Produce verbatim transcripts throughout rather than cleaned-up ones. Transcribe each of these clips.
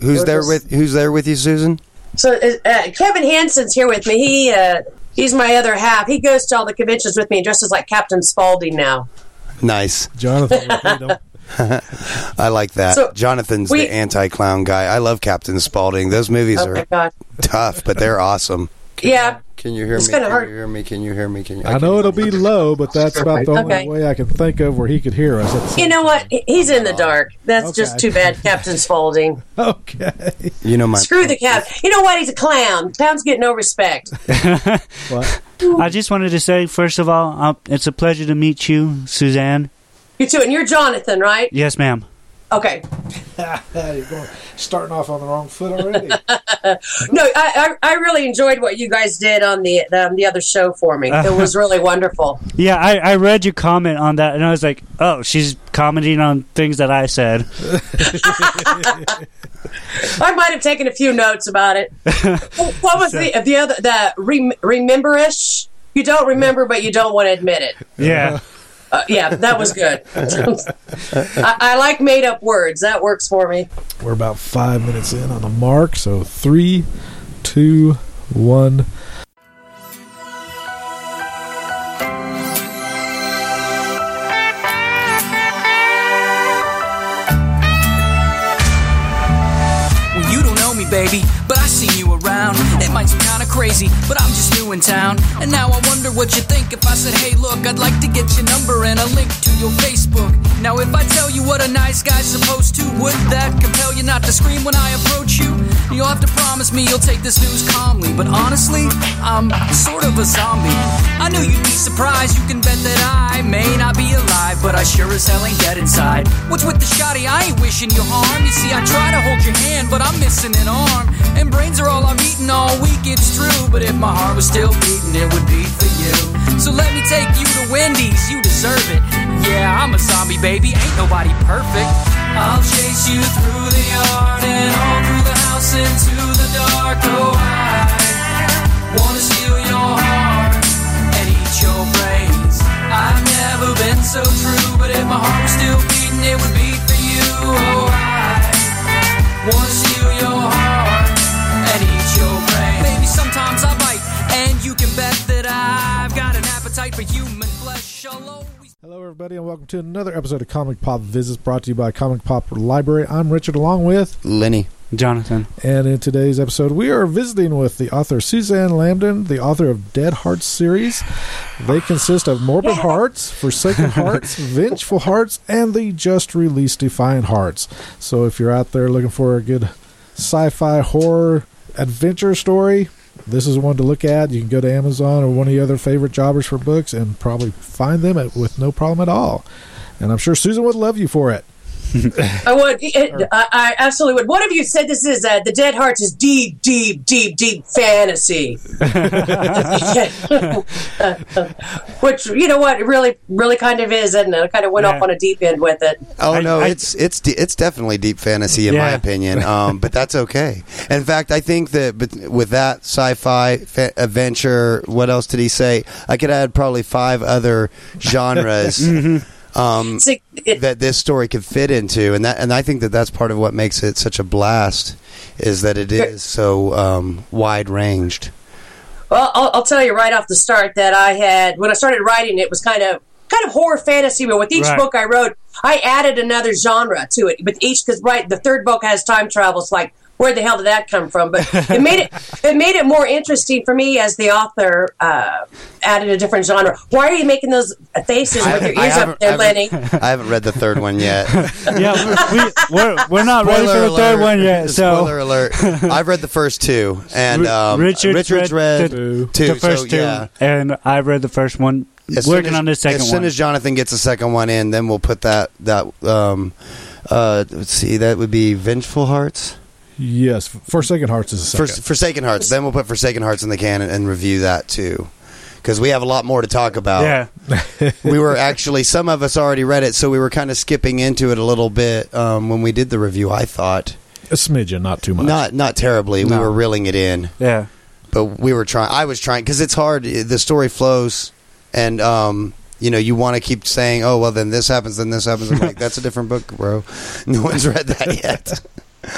Who's there with Who's there with you, Susan? So uh, Kevin Hansen's here with me. He uh, he's my other half. He goes to all the conventions with me and dresses like Captain Spaulding now. Nice, Jonathan. I like that. So Jonathan's we, the anti-clown guy. I love Captain Spaulding. Those movies oh are God. tough, but they're awesome. Can yeah. You, can you hear it's me? Can hurt. you hear me? Can you hear me? Can you? I, I know it'll be low, but that's about the only okay. way I can think of where he could hear us. You know what? He's in the dark. That's okay. just too bad, Captain Spaulding. Okay. You know my Screw the cap. You know what? He's a clown. Clowns get no respect. What? I just wanted to say, first of all, uh, it's a pleasure to meet you, Suzanne. You too, and you're Jonathan, right? Yes, ma'am. Okay. You're going, starting off on the wrong foot already. no, I, I I really enjoyed what you guys did on the um, the other show for me. It was really wonderful. Yeah, I, I read your comment on that, and I was like, oh, she's commenting on things that I said. I might have taken a few notes about it. What was the the other the rem, rememberish? You don't remember, but you don't want to admit it. Yeah. Uh, yeah, that was good. I, I like made-up words. That works for me. We're about five minutes in on the mark, so three, two, one. Well, you don't know me, baby, but I seen you around. It might seem kinda crazy, but I'm just new in town. And now I wonder what you think if I said, hey, look, I'd like to get your number and a link to your Facebook. Now, if I tell you what a nice guy's supposed to, would that compel you not to scream when I approach you? You'll have to promise me you'll take this news calmly. But honestly, I'm sort of a zombie. I knew you'd be surprised. You can bet that I may not be alive, but I sure as hell ain't dead inside. What's with the shotty? I ain't wishing you harm. You see, I try to hold your hand, but I'm missing an arm. And brains are all I've eaten all week, it's true. But if my heart was still beating, it would beat for you. So let me take you to Wendy's, you deserve it. Yeah, I'm a zombie, baby, ain't nobody perfect. I'll chase you through the yard and all through the house into the dark. Oh, I wanna steal your heart and eat your brains. I've never been so true, but if my heart was still beating, it would beat for you. Oh, I wanna steal your heart and eat your brains. Baby, sometimes I bite, and you can bet that I've got an appetite for human flesh. I'll always... Hello, everybody, and welcome to another episode of Comic Pop Visits, brought to you by Comic Pop Library. I'm Richard, along with Lenny, Jonathan. And in today's episode, we are visiting with the author Suzanne Lambden, the author of Dead Hearts series. They consist of Morbid Hearts, Forsaken Hearts, Vengeful Hearts, and the just-released Defiant Hearts. So if you're out there looking for a good sci-fi horror adventure story, this is one to look at. You can go to Amazon or one of your other favorite jobbers for books and probably find them at, with no problem at all. And I'm sure Susan would love you for it. I would. It, I, I absolutely would. One of you said this is uh, the Dead Hearts is deep, deep, deep, deep fantasy. Which, you know what, it really, really kind of is, and I kind of went yeah. off on a deep end with it. Oh I, no, I, it's it's de- it's definitely deep fantasy in yeah. my opinion. Um, but that's okay. In fact, I think that but with that sci-fi fa- adventure, what else did he say? I could add probably five other genres. mm-hmm. Um, See, it, that this story could fit into, and that, and I think that that's part of what makes it such a blast, is that it is so um, wide ranged. Well, I'll, I'll tell you right off the start that I had, when I started writing, it was kind of kind of horror fantasy, but with each right. book I wrote, I added another genre to it. But each, because right, the third book has time travel. It's like, where the hell did that come from? But it made it it made it more interesting for me as the author. Uh, added a different genre. Why are you making those faces with your ears up there, Lenny? I haven't read the third one yet. yeah, we, we're we're not Spoiler ready for the alert. third one yet. So Spoiler alert! I've read the first two, and um, Richard's, Richard's read, read two. the, the first so, two, yeah. and I read the first one. As working as, on the second as soon one. as Jonathan gets the second one in, then we'll put that that. Um, uh, let's see, that would be Vengeful Hearts. Yes, Forsaken Hearts is a second. For, Forsaken Hearts. Then we'll put Forsaken Hearts in the can and, and review that too, because we have a lot more to talk about. Yeah, we were actually, some of us already read it, so we were kind of skipping into it a little bit um, when we did the review. I thought a smidgen, not too much, not not terribly. No. We were reeling it in. Yeah, but we were trying. I was trying because it's hard. The story flows, and um, you know, you want to keep saying, "Oh, well, then this happens, then this happens." I'm like, that's a different book, bro. No one's read that yet.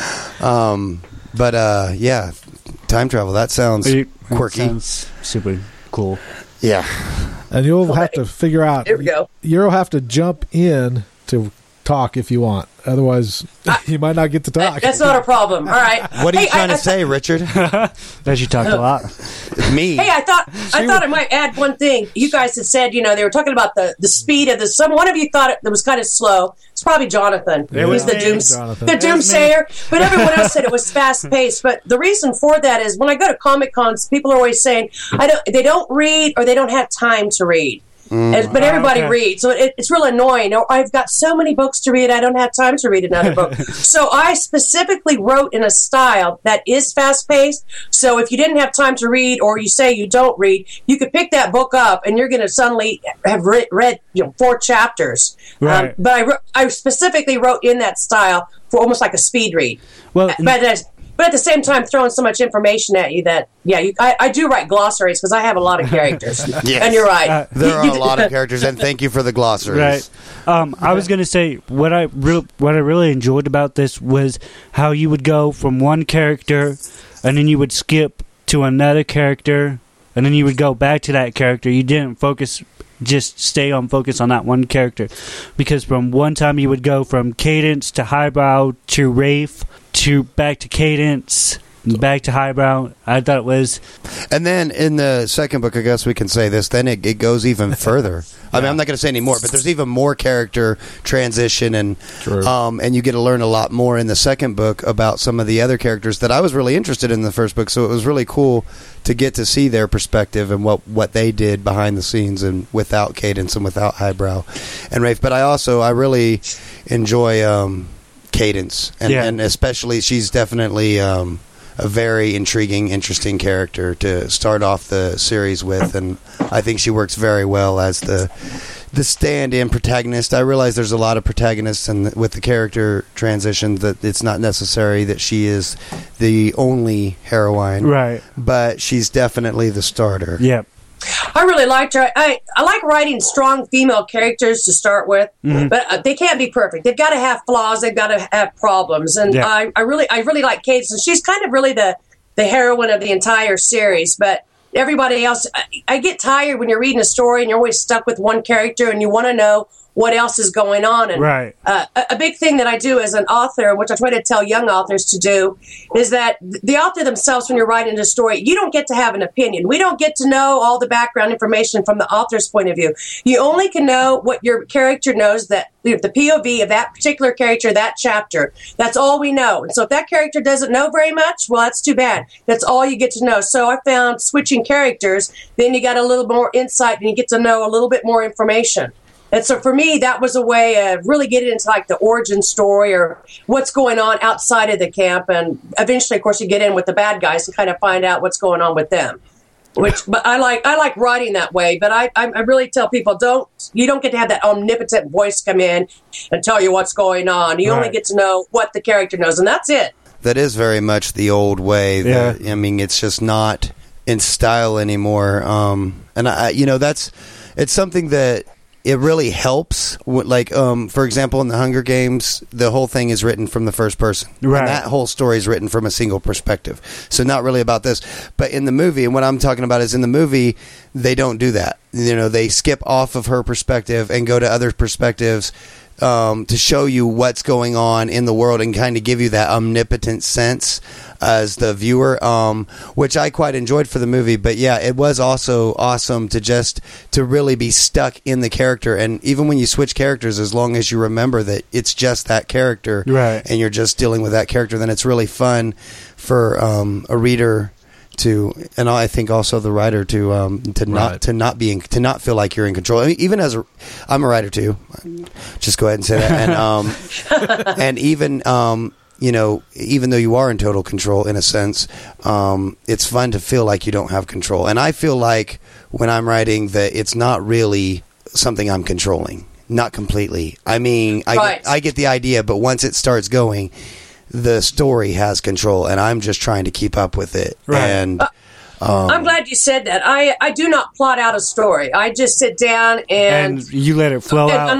Um, but uh, yeah, time travel. That sounds It quirky. sounds super cool. Yeah. And you'll have to figure out. Here we go. You'll have to jump in to talk if you want. Otherwise, you might not get to talk. That's not a problem. All right. What are you Hey, trying I, to say, Richard? That you talked a lot. Me. Hey, I thought I thought I might add one thing. You guys had said, you know, they were talking about the, the speed of the. Some one of you thought it, it was kind of slow. It's probably Jonathan. It He's was the me, doom, Jonathan. the It was me. doomsayer. But everyone else said it was fast paced. But the reason for that is when I go to Comic Cons, people are always saying I don't. They don't read or they don't have time to read. And- but everybody okay. reads, so it, it's real annoying. Or I've got so many books to read, I don't have time to read another book. So I specifically wrote in a style that is fast paced. So if you didn't have time to read, or you say you don't read, you could pick that book up, and you're going to suddenly have re- read, you know, four chapters. Right. Um, but I, wrote- I specifically wrote in that style for almost like a speed read. Well, But as, but at the same time, throwing so much information at you that, yeah, you, I, I do write glossaries because I have a lot of characters. Yes. And you're right. Uh, There are a lot of characters, and thank you for the glossaries. Right. Um, I was gonna say what I re- what I really enjoyed about this was how you would go from one character, and then you would skip to another character, and then you would go back to that character. You didn't focus, just stay on focus on that one character, because from one time you would go from Cadence to Highbrow to Rafe to back to Cadence. Back to Highbrow. I thought it was And then in the second book, I guess we can say this, then it, it goes even further. I mean, I'm not going to say any more, but there's even more character transition, and True. um, and you get to learn a lot more in the second book about some of the other characters that I was really interested in the first book. So it was really cool to get to see their perspective and what, what they did behind the scenes and without Cadence and without Highbrow and Rafe. But I also, I really enjoy um, Cadence, and, Yeah. and especially she's definitely... Um, a very intriguing, interesting character to start off the series with, and I think she works very well as the the stand-in protagonist. I realize there's a lot of protagonists, and with the character transition, that it's not necessary that she is the only heroine, right. but she's definitely the starter. Yep. I really liked her. I, I like writing strong female characters to start with, Mm-hmm. but uh, they can't be perfect. They've got to have flaws. They've got to have problems. And Yeah. I, I really I really like Kate. So she's kind of really the, the heroine of the entire series. But everybody else, I, I get tired when you're reading a story and you're always stuck with one character and you want to know what else is going on. And Right. uh, a, a big thing that I do as an author, which I try to tell young authors to do, is that the author themselves, when you're writing a story, you don't get to have an opinion. We don't get to know all the background information from the author's point of view. You only can know what your character knows, that you know, the P O V of that particular character, that chapter. That's all we know. And so if that character doesn't know very much, well, that's too bad. That's all you get to know. So I found switching characters, then you got a little more insight and you get to know a little bit more information. And so for me, that was a way of really getting into like the origin story or what's going on outside of the camp. And eventually, of course, you get in with the bad guys and kind of find out what's going on with them. Which, but I like I like writing that way. But I I really tell people, don't you don't get to have that omnipotent voice come in and tell you what's going on. You only Right. get to know what the character knows, and that's it. That is very much the old way. Yeah. That, I mean, it's just not in style anymore. Um, and I, you know, that's it's something that it really helps. Like, um, for example, in the Hunger Games, the whole thing is written from the first person. Right. And that whole story is written from a single perspective. So not really about this. But in the movie, and what I'm talking about is in the movie, they don't do that. You know, they skip off of her perspective and go to other perspectives um, to show you what's going on in the world and kind of give you that omnipotent sense as the viewer, um, which I quite enjoyed for the movie. But yeah, it was also awesome to just to really be stuck in the character. And even when you switch characters, as long as you remember that it's just that character, Right. and you're just dealing with that character, then it's really fun for um, a reader to, and I think also the writer to um, to not Right. to not be in, to not feel like you're in control. I mean, even as a, I'm a writer too. Just go ahead and say that. And um, and even um, you know, even though you are in total control in a sense, um, it's fun to feel like you don't have control. And I feel like when I'm writing that it's not really something I'm controlling, not completely. I mean, I Right. get, I get the idea, but once it starts going, the story has control, and I'm just trying to keep up with it. Right. And Uh, I'm glad you said that. I, I do not plot out a story. I just sit down and, And you let it flow and out. un-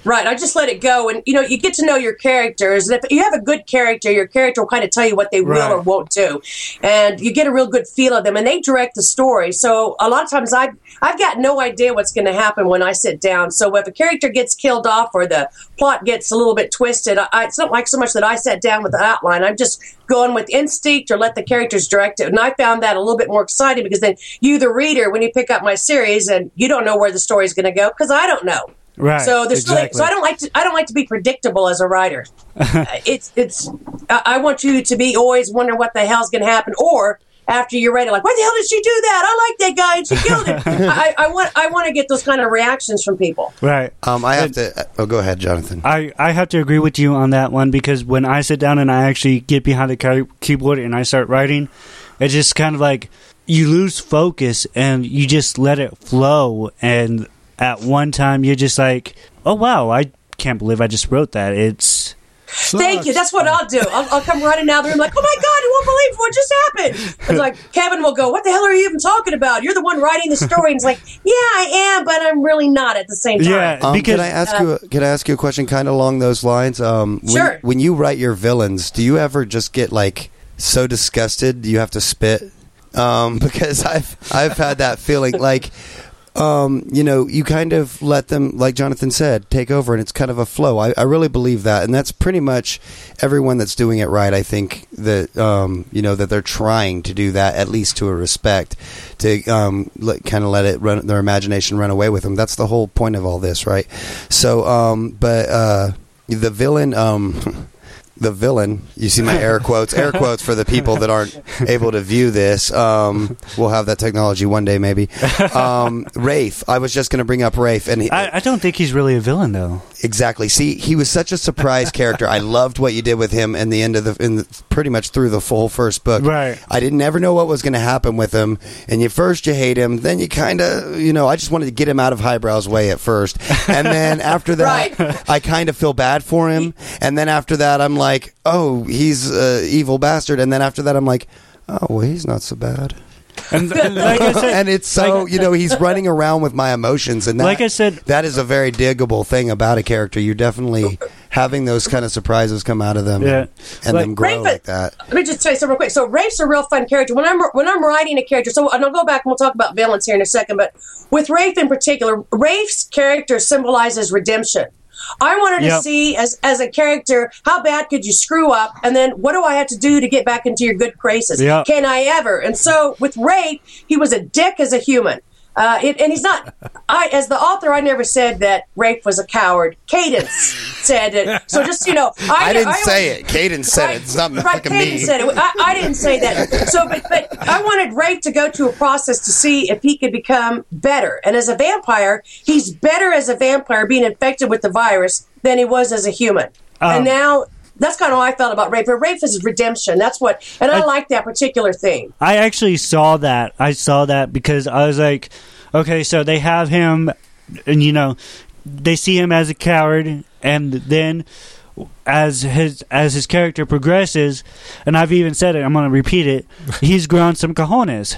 Right. I just let it go. And, you know, you get to know your characters. And if you have a good character, your character will kind of tell you what they will Right. or won't do. And you get a real good feel of them. And they direct the story. So a lot of times I've, I've got no idea what's going to happen when I sit down. So if a character gets killed off or the plot gets a little bit twisted, I, it's not like so much that I sat down with the outline. I'm just going with instinct or let the characters direct it. And I found that a little bit more exciting because then you, the reader, when you pick up my series and you don't know where the story's going to go because I don't know. Right. So there's exactly. really, so I don't like to I don't like to be predictable as a writer. uh, it's it's I I want you to be always wondering what the hell's going to happen, or after you're ready, like, why the hell did she do that? I like that guy and she killed him. I, I want I want to get those kind of reactions from people. Right. Um, I have to. Oh, go ahead, Jonathan. I, I have to agree with you on that one because when I sit down and I actually get behind the key- keyboard and I start writing, it's just kind of like you lose focus and you just let it flow. And at one time, you're just like, oh, wow, I can't believe I just wrote that. It's... Thank you. That's what I'll do. I'll, I'll come running out of the room like, oh my God, you won't believe what just happened. It's like, Kevin will go, what the hell are you even talking about? You're the one writing the story. And it's like, yeah, I am, but I'm really not at the same time. Yeah, Um, because can I ask you? A, can I ask you a question, kind of along those lines? Um, when, Sure. When you write your villains, do you ever just get like so disgusted you have to spit? Um, because I've I've had that feeling, like, um, you know, you kind of let them, like Jonathan said, take over, and it's kind of a flow. I, I really believe that, and that's pretty much everyone that's doing it right. I think that um, you know that they're trying to do that, at least to a respect, to um, let, kind of let it run, their imagination run away with them. That's the whole point of all this, right? So, um, but uh, the villain. Um, The villain, you see my air quotes, air quotes for the people that aren't able to view this. Um, we'll have that technology one day, maybe. Um, Rafe, I was just going to bring up Rafe, and he, I, I don't think he's really a villain, though. exactly. See, he was such a surprise character. I loved what you did with him in the end of the, in the, pretty much through the full first book. Right. I didn't ever know what was going to happen with him, and you first you hate him, then you kind of, you know, I just wanted to get him out of Highbrow's way at first, and then after that, Right. I kind of feel bad for him, and then after that, I'm like, oh, he's an evil bastard, and then after that, I'm like, oh, well, he's not so bad. And, and like I said, And it's so, you know, he's running around with my emotions, and that, Like I said- that is a very diggable thing about a character. You're definitely having those kind of surprises come out of them, Yeah. and, and Like- them grow Rafe- like that. Let me just tell you something real quick. So Rafe's a real fun character. When I'm when I'm writing a character, so and I'll go back and we'll talk about villains here in a second. But with Rafe in particular, Rafe's character symbolizes redemption. I wanted Yep. to see as as a character, how bad could you screw up, and then what do I have to do to get back into your good graces? Yep. Can I ever? And so with Rafe, he was a dick as a human. Uh, it, and he's not. I, as the author, I never said that Rafe was a coward. Cadence said it. So just you know, I, I didn't I say it. Caden said it. It's not right, fucking Katie me. said it. I, I didn't say that. So, but, but I wanted Rafe to go to a process to see if he could become better. And as a vampire, he's better as a vampire being infected with the virus than he was as a human. Um, and now that's kind of how I felt about Rafe. But Rafe is redemption. That's what, and I, I- like that particular theme. I actually saw that. I saw that because I was like, okay, so they have him, and you know, they see him as a coward, and then as his as his character progresses, and I've even said it, I'm going to repeat it. He's grown some cojones.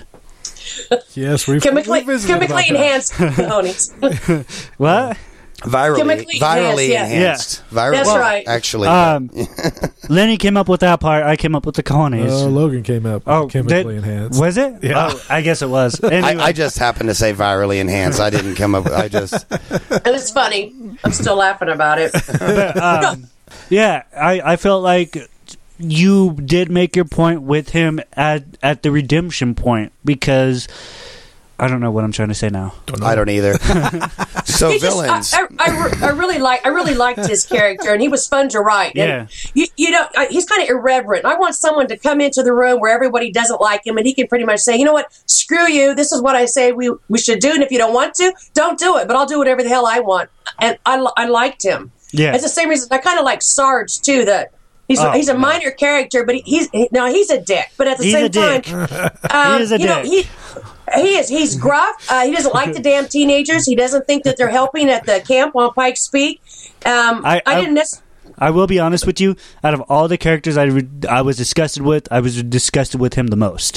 Yes, we've, Chemically, we've visited chemically about that. enhanced cojones. What? Virally, Chemically virally enhanced, yeah. enhanced. Virally, That's well, right. Actually, Um, Lenny came up with that part. I came up with the cojones. Uh, Logan came up Oh, chemically did- enhanced. Was it? Yeah. Oh, I guess it was. Anyway. I, I just happened to say virally enhanced. I didn't come up. I just And it's funny. I'm still laughing about it. um, yeah, I, I felt like you did make your point with him at at the redemption point because I don't know what I'm trying to say now. I don't either. So He just- villains. I, I, I, re- I really like. I really liked his character, and he was fun to write. And Yeah. you, you know, I, he's kind of irreverent. I want someone to come into the room where everybody doesn't like him, and he can pretty much say, "You know what? Screw you. This is what I say we we should do, and if you don't want to, don't do it. But I'll do whatever the hell I want." And I, li- I liked him. Yeah. It's the same reason I kind of like Sarge too. That he's Oh, he's a yeah. minor character, but he, he's he, no, he's a dick. But at the He's same a time, dick. um, He is a you know, dick. he. He is. He's gruff. Uh, he doesn't like the damn teenagers. He doesn't think that they're helping at the camp on Pike's Peak. Um, I- I, I- didn't. Nec- I will be honest with you. Out of all the characters I, re- I was disgusted with, I was disgusted with him the most.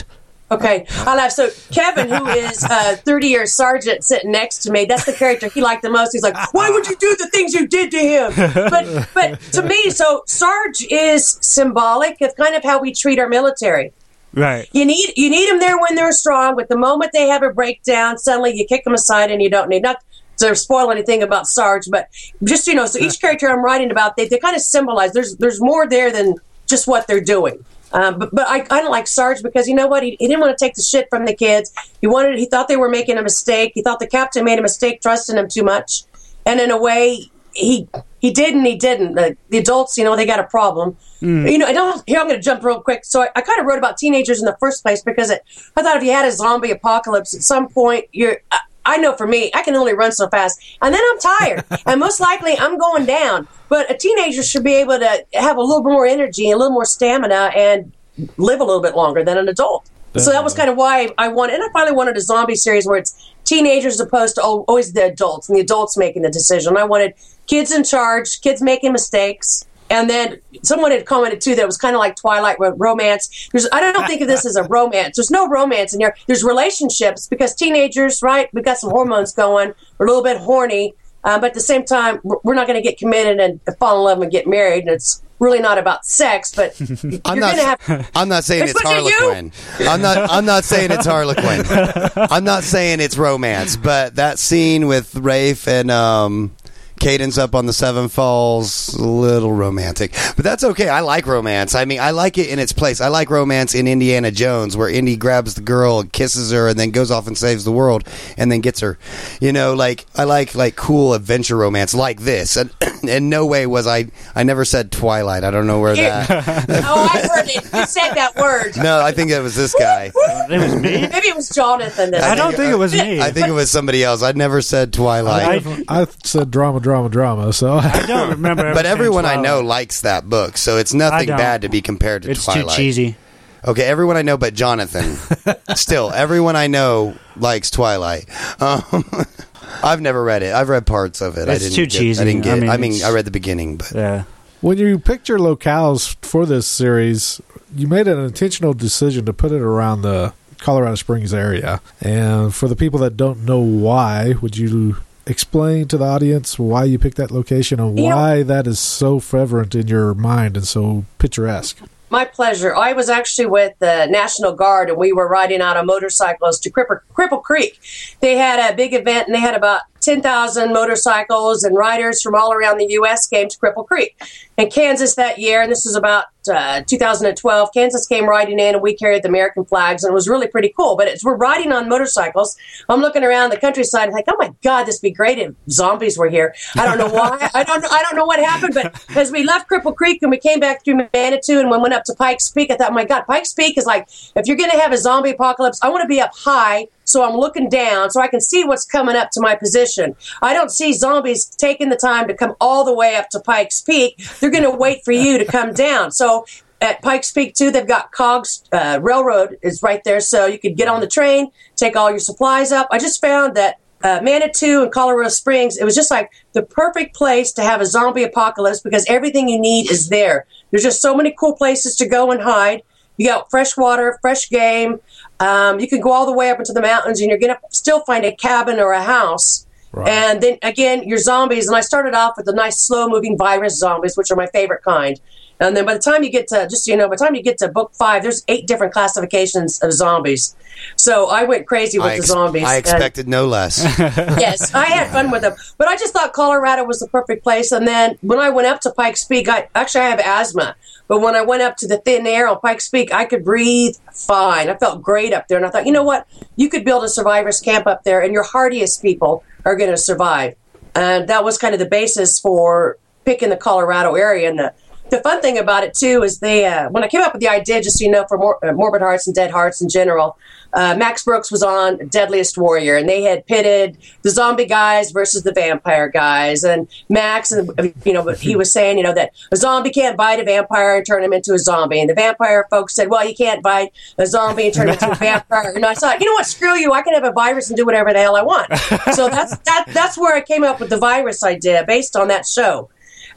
Okay, I laugh. So Kevin, who is a thirty-year sergeant sitting next to me, that's the character he liked the most. He's like, why would you do the things you did to him? But but to me, so Sarge is symbolic of kind of how we treat our military. Right. You need you need them there when they're strong, but the moment they have a breakdown, suddenly you kick them aside and you don't need not to spoil anything about Sarge, but just, you know, so each character I'm writing about, they, they kind of symbolize there's there's more there than just what they're doing. Um, but but I, I don't like Sarge because, you know what, he, he didn't want to take the shit from the kids. He wanted he thought they were making a mistake. He thought the captain made a mistake trusting him too much, and in a way he he did and he didn't. The, the adults, you know, they got a problem. Mm. You know, I don't. Here I'm going to jump real quick. So I, I kind of wrote about teenagers in the first place because it, I thought if you had a zombie apocalypse at some point, you're. I, I know for me, I can only run so fast, and then I'm tired, and most likely I'm going down. But a teenager should be able to have a little bit more energy, a little more stamina, and live a little bit longer than an adult. Definitely. So that was kind of why I wanted, and I finally wanted a zombie series where it's teenagers opposed to always the adults, and the adults making the decision. I wanted kids in charge, kids making mistakes. And then someone had commented, too, that it was kind of like Twilight romance. There's, I don't think of this as a romance. There's no romance in here. There's relationships because teenagers, right, we've got some hormones going. We're a little bit horny. Um, but at the same time, we're not going to get committed and fall in love and get married. And it's really not about sex, but you're I'm not, gonna have, I'm not saying it's Harlequin. I'm not I'm not saying it's Harlequin. I'm not saying it's romance. But that scene with Rafe and... um Cadence up on the Seven Falls, a little romantic. But that's okay. I like romance. I mean, I like it in its place. I like romance in Indiana Jones, where Indy grabs the girl and kisses her and then goes off and saves the world and then gets her. You know, like, I like, like cool adventure romance like this. And in no way was I, I never said Twilight. I don't know where that. Oh, I heard it. You said that word. No, I think it was this guy. It was me? Maybe it was Jonathan. That I don't think it was me. I think it was somebody else. I never said Twilight. I, I said drama, drama, drama. So I don't remember. Ever but everyone I Twilight. know likes that book, so it's nothing bad to be compared to it's Twilight. It's too cheesy. Okay, everyone I know but Jonathan. Still, everyone I know likes Twilight. Um, I've never read it. I've read parts of it. It's I didn't too get, cheesy. I didn't get. I mean, I mean, it's- I read the beginning, but Yeah. when you picked your locales for this series, you made an intentional decision to put it around the Colorado Springs area. And for the people that don't know why, would you explain to the audience why you picked that location and why Yeah. that is so fervent in your mind and so picturesque? My pleasure. I was actually with the National Guard, and we were riding out on motorcycles to Cripple, Cripple Creek. They had a big event, and they had about ten thousand motorcycles and riders from all around the U S came to Cripple Creek. In Kansas that year, and this was about uh, two thousand twelve, Kansas came riding in, and we carried the American flags, and it was really pretty cool. But as we're riding on motorcycles, I'm looking around the countryside and like, oh my God, this would be great if zombies were here. I don't know why. I don't know. I don't know what happened, but as we left Cripple Creek and we came back through Manitou and we went up to Pikes Peak, I thought, oh my God, Pikes Peak is like, if you're going to have a zombie apocalypse, I want to be up high. So I'm looking down so I can see what's coming up to my position. I don't see zombies taking the time to come all the way up to Pikes Peak. They're going to wait for you to come down. So at Pikes Peak, too, they've got Cogs uh, Railroad is right there. So you could get on the train, take all your supplies up. I just found that uh, Manitou and Colorado Springs, it was just like the perfect place to have a zombie apocalypse because everything you need is there. There's just so many cool places to go and hide. You got fresh water, fresh game. Um, you can go all the way up into the mountains, and you're going to still find a cabin or a house. Right. And then, again, your zombies. And I started off with the nice, slow-moving virus zombies, which are my favorite kind. And then by the time you get to, just so you know, by the time you get to book five, there's eight different classifications of zombies. So I went crazy with I ex- the zombies. I expected and, no less. Yes, I had fun with them. But I just thought Colorado was the perfect place. And then when I went up to Pikes Peak, I actually I have asthma. But when I went up to the thin air on Pikes Peak, I could breathe fine. I felt great up there. And I thought, you know what? You could build a survivor's camp up there, and your hardiest people are going to survive. And that was kind of the basis for picking the Colorado area. And the, the fun thing about it, too, is they uh, when I came up with the idea, just so you know, for mor- uh, Morbid Hearts and Dead Hearts in general, uh, Max Brooks was on Deadliest Warrior, and they had pitted the zombie guys versus the vampire guys. And Max, and you know, he was saying, you know, that a zombie can't bite a vampire and turn him into a zombie. And the vampire folks said, well, you can't bite a zombie and turn him into a vampire. And I thought, you know what, screw you, I can have a virus and do whatever the hell I want. So that's that. That's where I came up with the virus idea based on that show.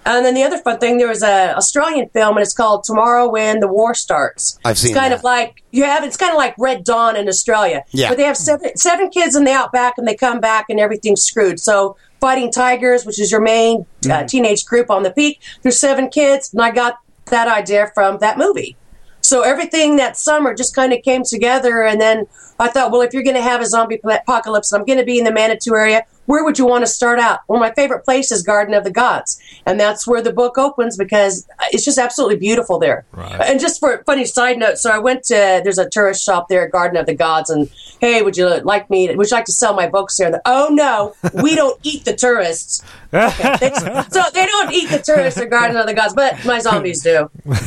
And then the other fun thing, there was a Australian film, and it's called Tomorrow When the War Starts. I've seen It's kind that. of like you have. It's kind of like Red Dawn in Australia. Yeah. But they have seven seven kids in the outback, and they come back, and everything's screwed. So Fighting Tigers, which is your main uh, teenage group on the peak, there's seven kids, and I got that idea from that movie. So everything that summer just kind of came together, and then I thought, well, if you're going to have a zombie apocalypse, and I'm going to be in the Manitou area, where would you want to start out? Well, my favorite place is Garden of the Gods, and that's where the book opens because it's just absolutely beautiful there. Right. And just for a funny side note, so I went to, there's a tourist shop there at Garden of the Gods, and hey, would you like me, to, would you like to sell my books here? And they're, oh no, we don't eat the tourists. Okay. They, so they don't eat the tourists at Garden of the Gods, but my zombies do.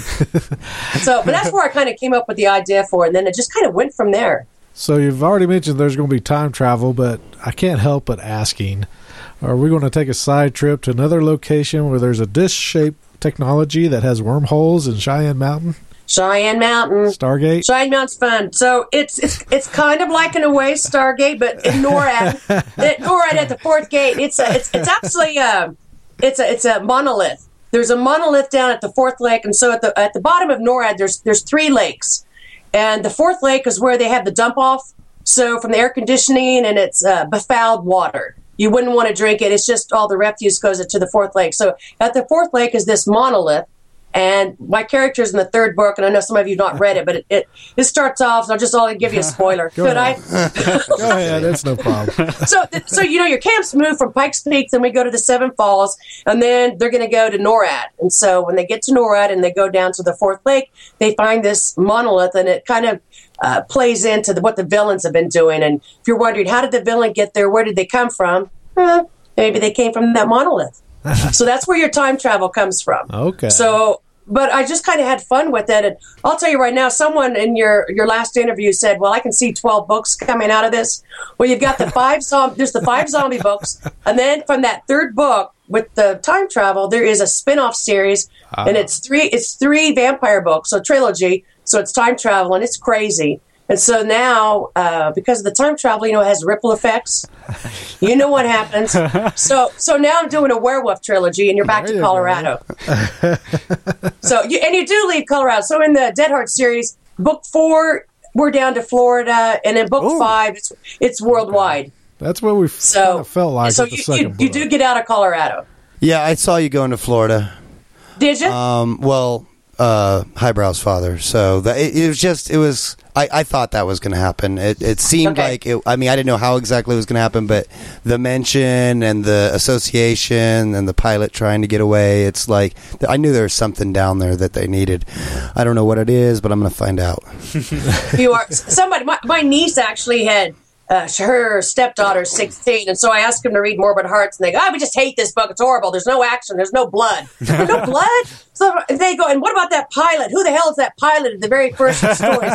So, but that's where I kind of came up with the idea for it, and then it just kind of went from there. So you've already mentioned there's going to be time travel, but I can't help but asking, are we going to take a side trip to another location where there's a disc-shaped technology that has wormholes in Cheyenne Mountain? Cheyenne Mountain. Stargate? Cheyenne Mountain's fun. So it's it's it's kind of like in a way Stargate, but in NORAD, at NORAD at the fourth gate, it's a, it's it's actually a it's a it's a monolith. There's a monolith down at the fourth lake, and so at the at the bottom of NORAD, there's there's three lakes. And the fourth lake is where they have the dump off. So from the air conditioning, and it's uh, befouled water. You wouldn't want to drink it. It's just all the refuse goes to the fourth lake. So at the fourth lake is this monolith. And my character's in the third book, and I know some of you have not read it, but it, it, it starts off, so I'll just I'll give you a spoiler. Could ahead. I? Go ahead, that's no problem. so, so you know, your camps move from Pikes Peak, then we go to the Seven Falls, and then they're going to go to NORAD. And so when they get to NORAD and they go down to the fourth lake, they find this monolith, and it kind of uh, plays into the, what the villains have been doing. And if you're wondering, how did the villain get there? Where did they come from? Well, maybe they came from that monolith. So that's where your time travel comes from. Okay. So, but I just kind of had fun with it. And I'll tell you right now, someone in your, your last interview said, well, I can see twelve books coming out of this. Well, you've got the five, zom- there's the five zombie books. And then from that third book with the time travel, there is a spin-off series. Ah. And it's three, it's three vampire books, so trilogy. So it's time travel, and it's crazy. And so now, uh, because of the time travel, you know, it has ripple effects. You know what happens. So so now I'm doing a werewolf trilogy, and you're back There to you Colorado. so you, and you do leave Colorado. So in the Dead Heart series, book four, we're down to Florida, and in book Ooh. five, it's it's worldwide. That's what we So kind of felt like so with the you, second you, you book. do get out of Colorado. Yeah, I saw you going to Florida. Did you? Um, well, uh, Highbrow's father. So that, it, it was just, it was, I, I thought that was going to happen. It, it seemed Okay. like, it, I mean, I didn't know how exactly it was going to happen, but the mention and the association and the pilot trying to get away, it's like, I knew there was something down there that they needed. I don't know what it is, but I'm going to find out. You are somebody. My, my niece actually had uh, her stepdaughter's sixteen, and so I asked him to read Morbid Hearts, and they go, "Oh, we just hate this book. It's horrible. There's no action. There's no blood. There's no blood." So they go, "And what about that pilot? Who the hell is that pilot at the very first story?"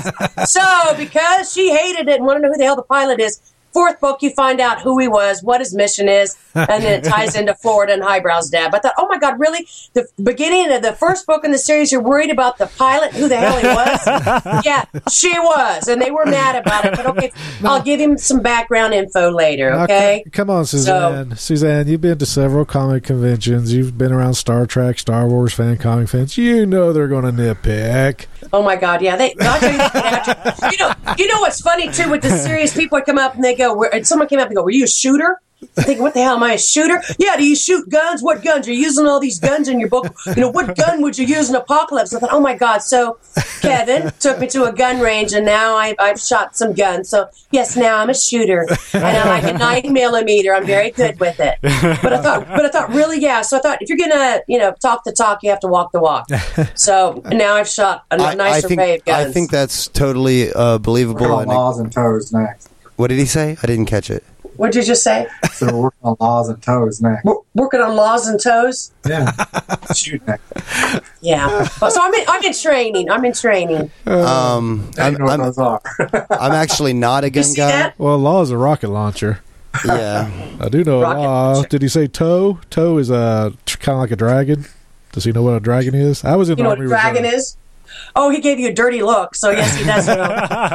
So because she hated it and wanted to know who the hell the pilot is. Fourth book, you find out who he was, what his mission is, and then it ties into Florida and Highbrow's dad. But I thought, oh my God, really? The beginning of the first book in the series, you're worried about the pilot, who the hell he was? Yeah, she was, and they were mad about it. But okay, I'll give him some background info later, Now, okay? c- come on, Suzanne. Suzanne, you've been to several comic conventions. You've been around Star Trek, Star Wars fan comic fans. You know they're going to nitpick. Oh my God, yeah. They, I'll tell you, that, you know, you know what's funny too with the series? People would come up and they go, were, and someone came up and go, "Were you a shooter?" I think, what the hell am I, a shooter? Yeah, do you shoot guns? What guns? You're using all these guns in your book. You know, what gun would you use in Apocalypse? I thought, oh my God. So Kevin took me to a gun range, and now I, I've shot some guns. So yes, now I'm a shooter, and I like a nine millimeter. I'm very good with it. But I thought, but I thought, really, yeah. So I thought, if you're gonna, you know, talk the talk, you have to walk the walk. So now I've shot a I, nice I think, array of guns. I think that's totally uh, believable. We're on And laws and toes next. what did he say? I didn't catch it. What did you just say? So we're working on laws and toes next. We're working on laws and toes. Yeah. Shoot next. Yeah. Well, so I'm in, I'm in training. I'm in training. Um, I I'm, know what I'm, those are. I'm actually not a You gun see guy. that? Well, Law is a rocket launcher. Yeah. I do know Rocket Law. launcher. Did he say Toe? Toe is a kind of like a dragon. Does he know what a dragon is? I was in You know what Army a dragon Reserve. is? Oh, he gave you a dirty look. So yes, he does know.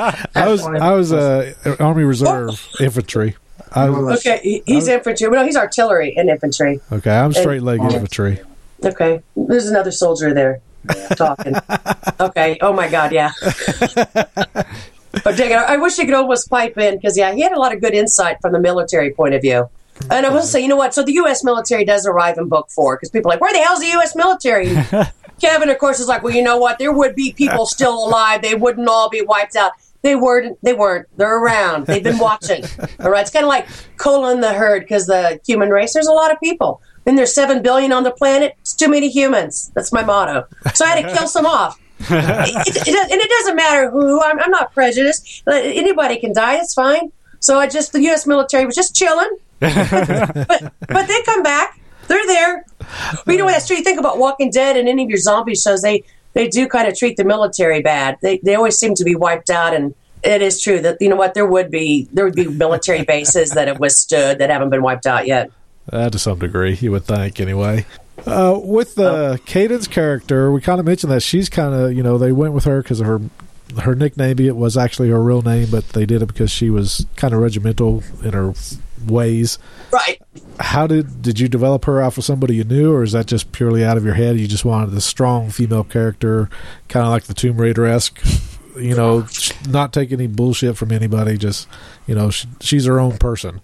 I was I was uh, Army Reserve infantry. I was, Okay, he, he's infantry. Well, no, he's artillery and infantry. okay, I'm straight leg And- infantry. Okay. There's another soldier there talking. Okay. Oh, my God, yeah. But dang it, I wish he could almost pipe in because, yeah, he had a lot of good insight from the military point of view. And I will say, you know what? So the U S military does arrive in book four because people are like, where the hell's the U S military? Kevin, of course, is like, well, you know what? There would be people still alive. They wouldn't all be wiped out. They weren't. They weren't. They're around. They've been watching. All right. It's kind of like culling the herd because the human race, there's a lot of people. And there's seven billion on the planet. It's too many humans. That's my motto. So I had to kill some off. it, it, it, and it doesn't matter who. I'm, I'm not prejudiced. Anybody can die. It's fine. So I just, the U S military was just chilling. but, but they come back. They're there. But you know what? That's true. You think about Walking Dead and any of your zombie shows, they, they do kind of treat the military bad. They they always seem to be wiped out. And it is true that, you know what, there would be there would be military bases that have withstood that haven't been wiped out yet. Uh, to some degree, you would think, anyway. Uh, with the oh. Cadence character, we kind of mentioned that she's kind of, you know, they went with her because of her her nickname. It was actually her real name, but they did it because she was kind of regimental in her ways. Right. How did did you develop her off of somebody you knew, or is that just purely out of your head? You just wanted a strong female character, kind of like the Tomb Raider-esque, you know, not take any bullshit from anybody. Just, you know, she, she's her own person.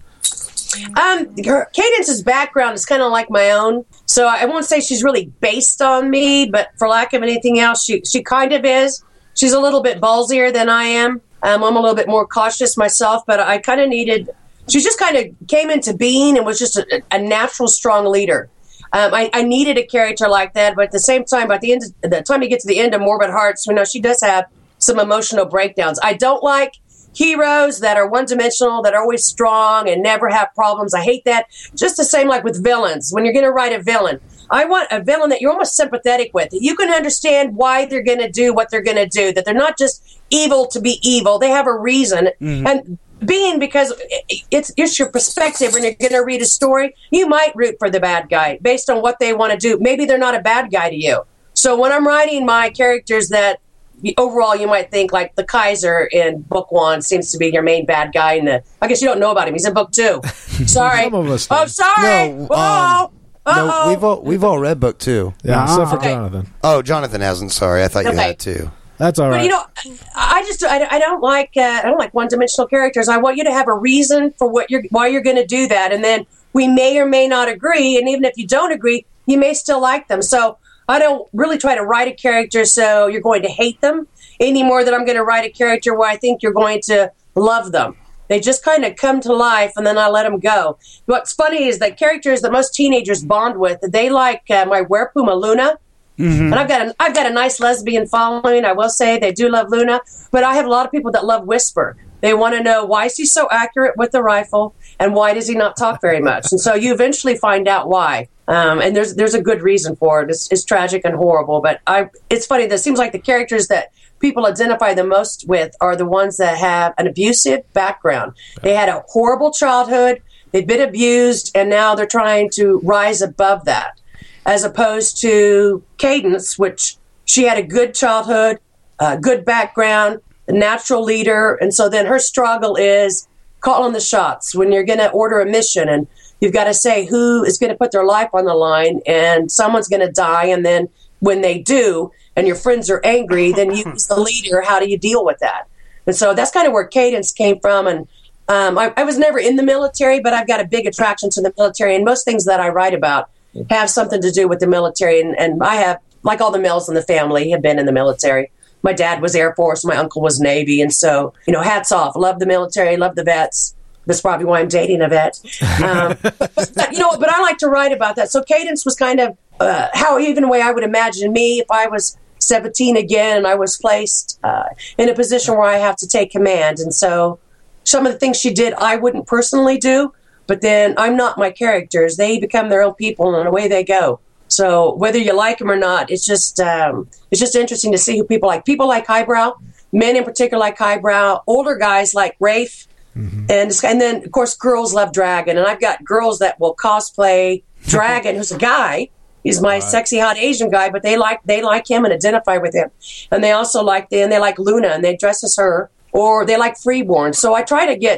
Um, her, Cadence's background is kind of like my own, so I won't say she's really based on me, but for lack of anything else, she she kind of is. She's a little bit ballsier than I am. Um, I'm a little bit more cautious myself, but I kind of needed. She just kind of came into being and was just a, a natural, strong leader. Um, I, I needed a character like that, but at the same time, by the end, of, the time you get to the end of Morbid Hearts, you know, she does have some emotional breakdowns. I don't like heroes that are one-dimensional, that are always strong and never have problems. I hate that. Just the same like with villains. When you're going to write a villain, I want a villain that you're almost sympathetic with. That you can understand why they're going to do what they're going to do. That they're not just evil to be evil. They have a reason. Mm-hmm. And being because it's it's your perspective when you're going to read a story, you might root for the bad guy based on what they want to do. Maybe they're not a bad guy to you. So when I'm writing my characters that overall you might think like the Kaiser in book one seems to be your main bad guy, and the I guess you don't know about him. He's in book two. Sorry. Some of us oh, sorry. No, Whoa. um, no, we've all we've all read book two. Yeah, Ah. except for Okay. Jonathan. Oh, Jonathan hasn't. Sorry, I thought you Okay. had too. That's all But right. you know, I just I, I don't like uh, I don't like one dimensional characters. I want you to have a reason for what you're why you're going to do that, and then we may or may not agree. And even if you don't agree, you may still like them. So I don't really try to write a character so you're going to hate them any more than I'm going to write a character where I think you're going to love them. They just kind of come to life, and then I let them go. What's funny is that characters that most teenagers bond with, they like uh, my Werepuma Luna. Mm-hmm. And I've got a, I've got a nice lesbian following. I will say they do love Luna, but I have a lot of people that love Whisper. They want to know, why is he so accurate with the rifle, and why does he not talk very much? And so you eventually find out why. Um, and there's there's a good reason for it. It's, it's tragic and horrible, but I it's funny that it seems like the characters that people identify the most with are the ones that have an abusive background. They had a horrible childhood, they've been abused, and now they're trying to rise above that. As opposed to Cadence, which she had a good childhood, a good background, a natural leader, and so then her struggle is calling the shots when you're going to order a mission, and you've got to say who is going to put their life on the line, and someone's going to die, and then when they do, and your friends are angry, then you as the leader, how do you deal with that? And so that's kind of where Cadence came from, and um, I, I was never in the military, but I've got a big attraction to the military, and most things that I write about have something to do with the military, and, and I have, like all the males in the family, have been in the military. My dad was Air Force, my uncle was Navy, and so, you know, hats off. Love the military, love the vets. That's probably why I'm dating a vet. Um, but, you know, but I like to write about that. So Cadence was kind of uh, how even the way I would imagine me if I was seventeen again and I was placed uh, in a position where I have to take command. And so some of the things she did I wouldn't personally do, but then I'm not my characters. They become their own people, and away they go. So whether you like them or not, it's just um, it's just interesting to see who people like. People like Highbrow, men in particular like Highbrow, older guys like Rafe, mm-hmm. and and then of course girls love Dragon. And I've got girls that will cosplay Dragon, who's a guy. He's my right. sexy hot Asian guy, but they like they like him and identify with him. And they also like and they like Luna, and they dress as her, or they like Freeborn. So I try to get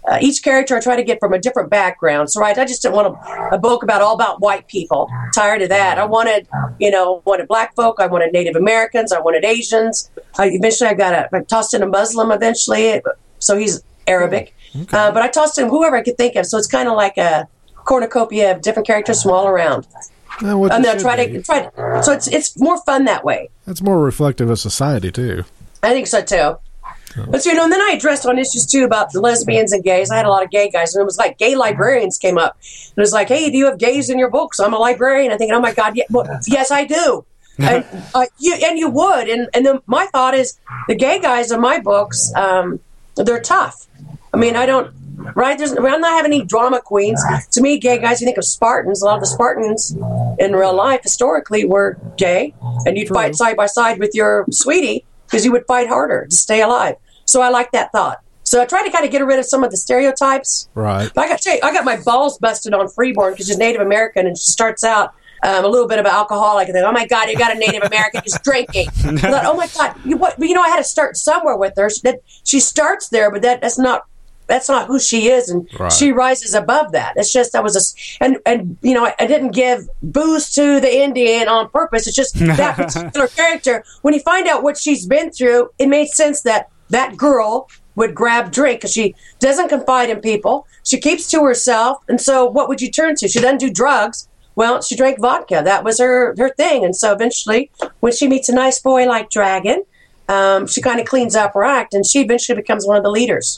uh, each character I try to get from a different background. So, right, I just didn't want a, a book about all about white people. Tired of that. I wanted, you know, wanted black folk. I wanted Native Americans. I wanted Asians. I, eventually, I got a I tossed in a Muslim. Eventually, so he's Arabic. Okay. Uh, but I tossed in whoever I could think of. So it's kind of like a cornucopia of different characters from all around. Now, what and you then try be. to try. To, so it's it's more fun that way. That's more reflective of society too. I think so too. But you know, and then I addressed on issues too about the lesbians and gays. I had a lot of gay guys, and it was like gay librarians came up. And it was like, "Hey, do you have gays in your books?" I'm a librarian. I think, "Oh my God, yeah, well, yes, I do." And uh, you and you would, and and then my thought is the gay guys in my books, um, they're tough. I mean, I don't. Right? There's, I'm not having any drama queens. To me, gay guys, you think of Spartans. A lot of the Spartans in real life historically were gay, and you'd True. fight side by side with your sweetie because you would fight harder to stay alive. So I like that thought. So I try to kind of get rid of some of the stereotypes. Right. But I got to tell you, I got my balls busted on Freeborn because she's Native American, and she starts out um, a little bit of an alcoholic, and then, oh my God, you got a Native American who's drinking. I thought, oh my God, you, what, you know, I had to start somewhere with her. She, that, she starts there, but that, that's not. That's not who she is, and right. she rises above that. It's just that was a, and and you know I, I didn't give booze to the Indian on purpose. It's just that particular character. When you find out what she's been through, it made sense that that girl would grab drink because she doesn't confide in people. She keeps to herself, and so what would you turn to? She doesn't do drugs. Well, she drank vodka. That was her her thing, and so eventually, when she meets a nice boy like Dragon, um, she kind of cleans up her act, and she eventually becomes one of the leaders.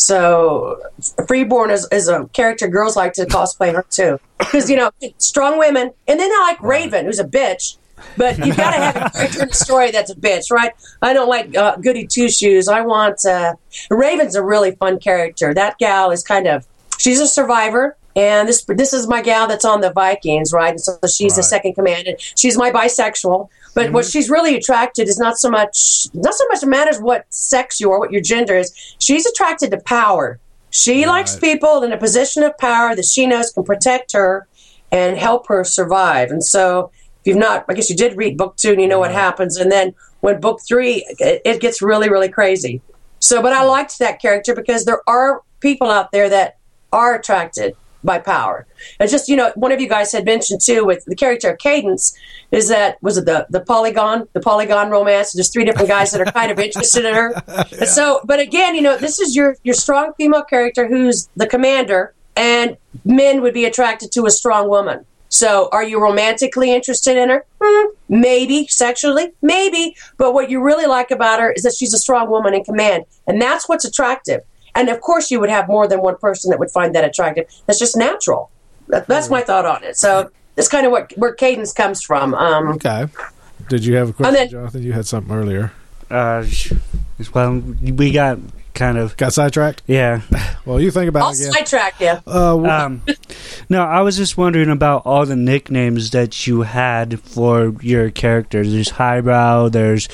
So, Freeborn is, is a character girls like to cosplay her too, because you know, strong women, and then I like Raven, who's a bitch. But you've got to have a character in the story that's a bitch, right? I don't like uh, goody two shoes. I want uh, Raven's a really fun character. That gal is kind of she's a survivor, and this this is my gal that's on the Vikings, right? And so she's right. the second command, and she's my bisexual. But mm-hmm. what she's really attracted is not so much not so much matters what sex you are, what your gender is. She's attracted to power. She right. likes people in a position of power that she knows can protect her and help her survive. And so, if you've not, I guess you did read book two and you know right. what happens. And then when book three, it, it gets really, really crazy. So, but I liked that character because there are people out there that are attracted by power. And just, you know, one of you guys had mentioned too with the character of Cadence is that, was it the, the Polygon, the Polygon romance? There's three different guys that are kind of interested in her. yeah. And so, but again, you know, this is your, your strong female character who's the commander, and men would be attracted to a strong woman. So are you romantically interested in her? Hmm, maybe. Sexually? Maybe. But what you really like about her is that she's a strong woman in command. And that's what's attractive. And of course, you would have more than one person that would find that attractive. That's just natural. That, that's my thought on it. So that's kind of what where Cadence comes from. Um, okay. Did you have a question, then, Jonathan? You had something earlier. Uh, well, we got kind of got sidetracked. Yeah. Well, you think about I'll it again. sidetrack you. Uh, w- um, no, I was just wondering about all the nicknames that you had for your characters. There's Highbrow. There's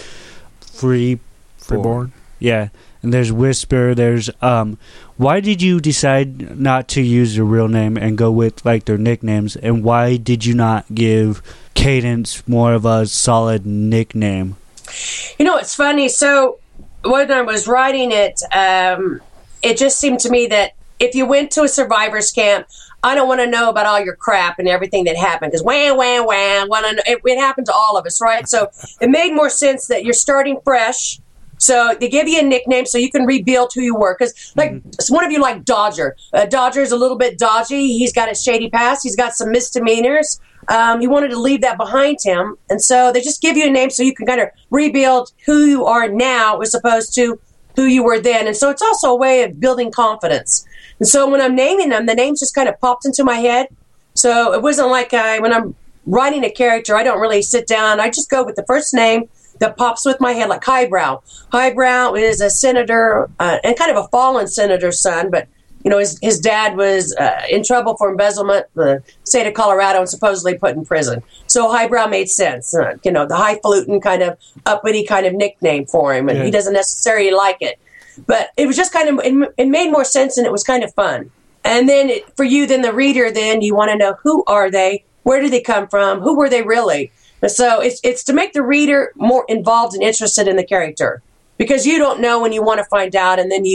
Free Freeborn. Yeah. And there's Whisper, there's, um, why did you decide not to use their real name and go with, like, their nicknames? And why did you not give Cadence more of a solid nickname? You know, it's funny. So, when I was writing it, um, it just seemed to me that if you went to a survivor's camp, I don't want to know about all your crap and everything that happened. Because wham, wham, wham, it, it happened to all of us, right? So, it made more sense that you're starting fresh. So they give you a nickname so you can rebuild who you were. Because, like, mm-hmm. one of you like Dodger. Uh, Dodger's a little bit dodgy. He's got a shady past. He's got some misdemeanors. Um, he wanted to leave that behind him. And so they just give you a name so you can kind of rebuild who you are now as opposed to who you were then. And so it's also a way of building confidence. And so when I'm naming them, the names just kind of popped into my head. So it wasn't like I, when I'm writing a character, I don't really sit down. I just go with the first name that pops with my head, like Highbrow. Highbrow is a senator uh, and kind of a fallen senator's son, but you know his his dad was uh, in trouble for embezzlement, the state of Colorado, and supposedly put in prison. So Highbrow made sense. Uh, you know, the highfalutin kind of uppity kind of nickname for him, and yeah. he doesn't necessarily like it. But it was just kind of it, it made more sense, and it was kind of fun. And then it, for you, then the reader, then you want to know who are they, where did they come from, who were they really. So it's it's to make the reader more involved and interested in the character, because you don't know when you want to find out, and then you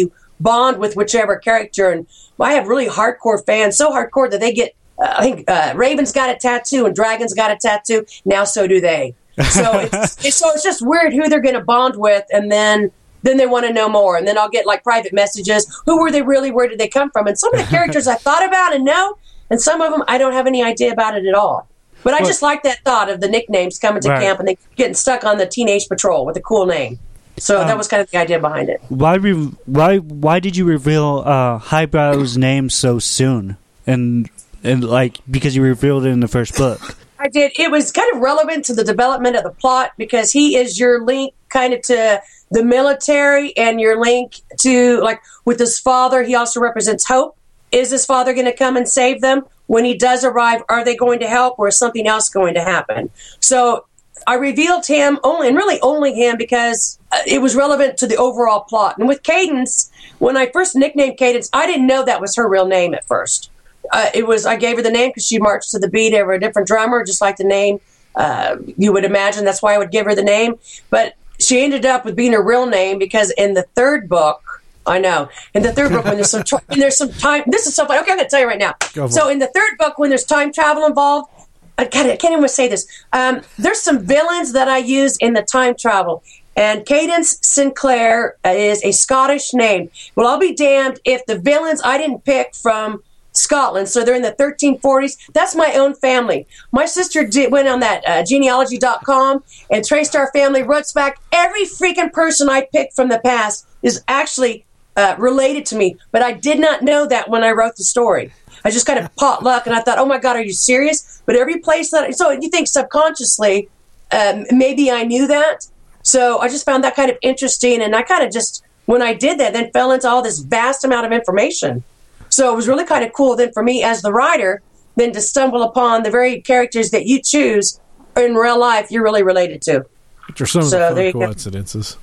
bond with whichever character. And well, I have really hardcore fans, so hardcore that they get, uh, I think uh, Raven's got a tattoo and Dragon's got a tattoo. Now so do they. So it's, it's so it's just weird who they're going to bond with, and then then they want to know more, and then I'll get like private messages. Who were they really? Where did they come from? And some of the characters I thought about and know, and some of them I don't have any idea about it at all. But I Well- just like that thought of the nicknames coming to Right. camp and they getting stuck on the Teenage Patrol with a cool name. So that was kind of the idea behind it. Why re- why why did you reveal uh, Highbrow's name so soon? And and like because you revealed it in the first book. I did. It was kind of relevant to the development of the plot because he is your link kind of to the military and your link to, like, with his father. He also represents hope. Is his father going to come and save them? When he does arrive, are they going to help, or is something else going to happen? So I revealed him only, and really only him, because it was relevant to the overall plot. And with Cadence, when I first nicknamed Cadence, I didn't know that was her real name at first. Uh, it was I gave her the name because she marched to the beat of a different drummer, just like the name uh, you would imagine. That's why I would give her the name. But she ended up with being her real name because in the third book, I know, in the third book when there's some tra- when there's some time. This is so funny. Okay, I'm going to tell you right now. So in the third book, when there's time travel involved, I can't, I can't even say this. Um, there's some villains that I use in the time travel. And Cadence Sinclair is a Scottish name. Well, I'll be damned if the villains I didn't pick from Scotland, so they're in the thirteen forties. That's my own family. My sister did, went on that uh, genealogy dot com and traced our family roots back. Every freaking person I picked from the past is actually uh, related to me, but I did not know that when I wrote the story. I just kind of pot luck, and I thought, oh my God, are you serious? But every place that, so you think subconsciously, um, maybe I knew that. So I just found that kind of interesting, and I kind of just, when I did that, then fell into all this vast amount of information. So it was really kind of cool then for me as the writer, then to stumble upon the very characters that you choose in real life you're really related to. Which are some of So, the there fun you go. coincidences.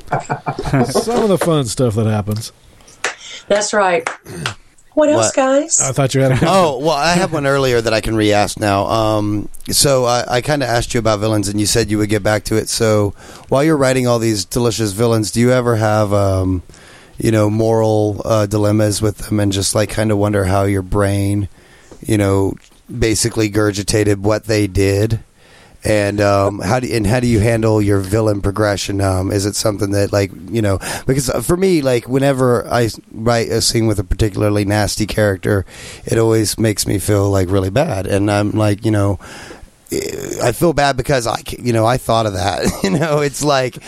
Some of the fun stuff that happens. That's right. What else, What? guys? I thought you had a Oh, well, I have one earlier that I can re-ask now. Um, so I, I kind of asked you about villains, and you said you would get back to it. So while you're writing all these delicious villains, do you ever have, um, you know, moral uh, dilemmas with them, and just like kind of wonder how your brain, you know, basically gurgitated what they did? And um, how do and how do you handle your villain progression? Um, is it something that, like, you know, because for me, like, whenever I write a scene with a particularly nasty character, it always makes me feel like really bad, and I'm like, you know, I feel bad because I, you know, I thought of that. You know, it's like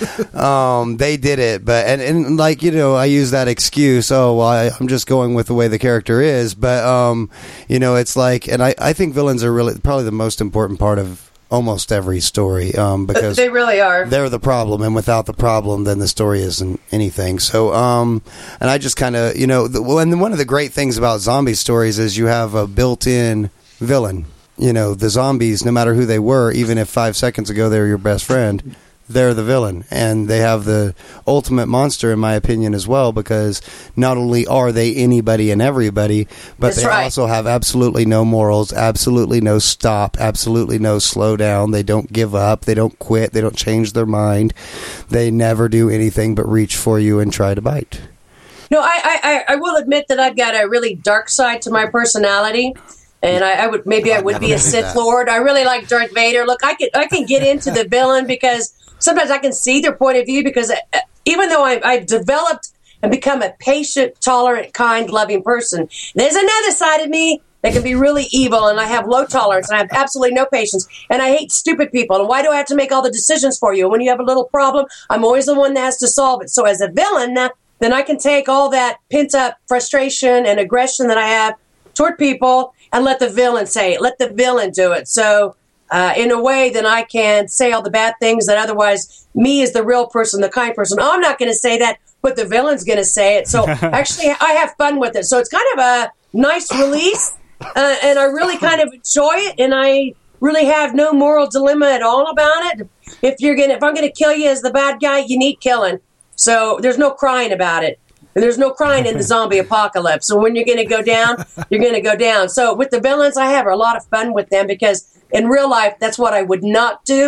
um, they did it, but and, and like, you know, I use that excuse. Oh, well, I, I'm just going with the way the character is, but um, you know, it's like, and I, I think villains are really probably the most important part of almost every story, um, because They really are. they're the problem, and without the problem, then the story isn't anything. So, um, and I just kind of, you know, the, well, and one of the great things about zombie stories is you have a built-in villain. You know, the zombies, no matter who they were, even if five seconds ago they were your best friend, they're the villain. And they have the ultimate monster, in my opinion, as well, because not only are they anybody and everybody, but That's they right. also have absolutely no morals, absolutely no stop, absolutely no slow down. They don't give up. They don't quit. They don't change their mind. They never do anything but reach for you and try to bite. No, I, I, I will admit that I've got a really dark side to my personality. And I, I would maybe I I've would never be a knew Sith that. Lord. I really like Darth Vader. Look, I can I can get into the villain because sometimes I can see their point of view. Because uh, even though I, I've developed and become a patient, tolerant, kind, loving person, there's another side of me that can be really evil. And I have low tolerance, and I have absolutely no patience. And I hate stupid people. And why do I have to make all the decisions for you? When you have a little problem, I'm always the one that has to solve it. So as a villain, then I can take all that pent up frustration and aggression that I have toward people and let the villain say it. Let the villain do it. So uh, in a way, then I can say all the bad things that otherwise me as the real person, the kind person, oh, I'm not going to say that, but the villain's going to say it. So actually, I have fun with it. So it's kind of a nice release, uh, and I really kind of enjoy it, and I really have no moral dilemma at all about it. If you're gonna, if I'm going to kill you as the bad guy, you need killing. So there's no crying about it. And there's no crying in the zombie apocalypse. So when you're going to go down, you're going to go down. So with the villains, I have a lot of fun with them because in real life, that's what I would not do.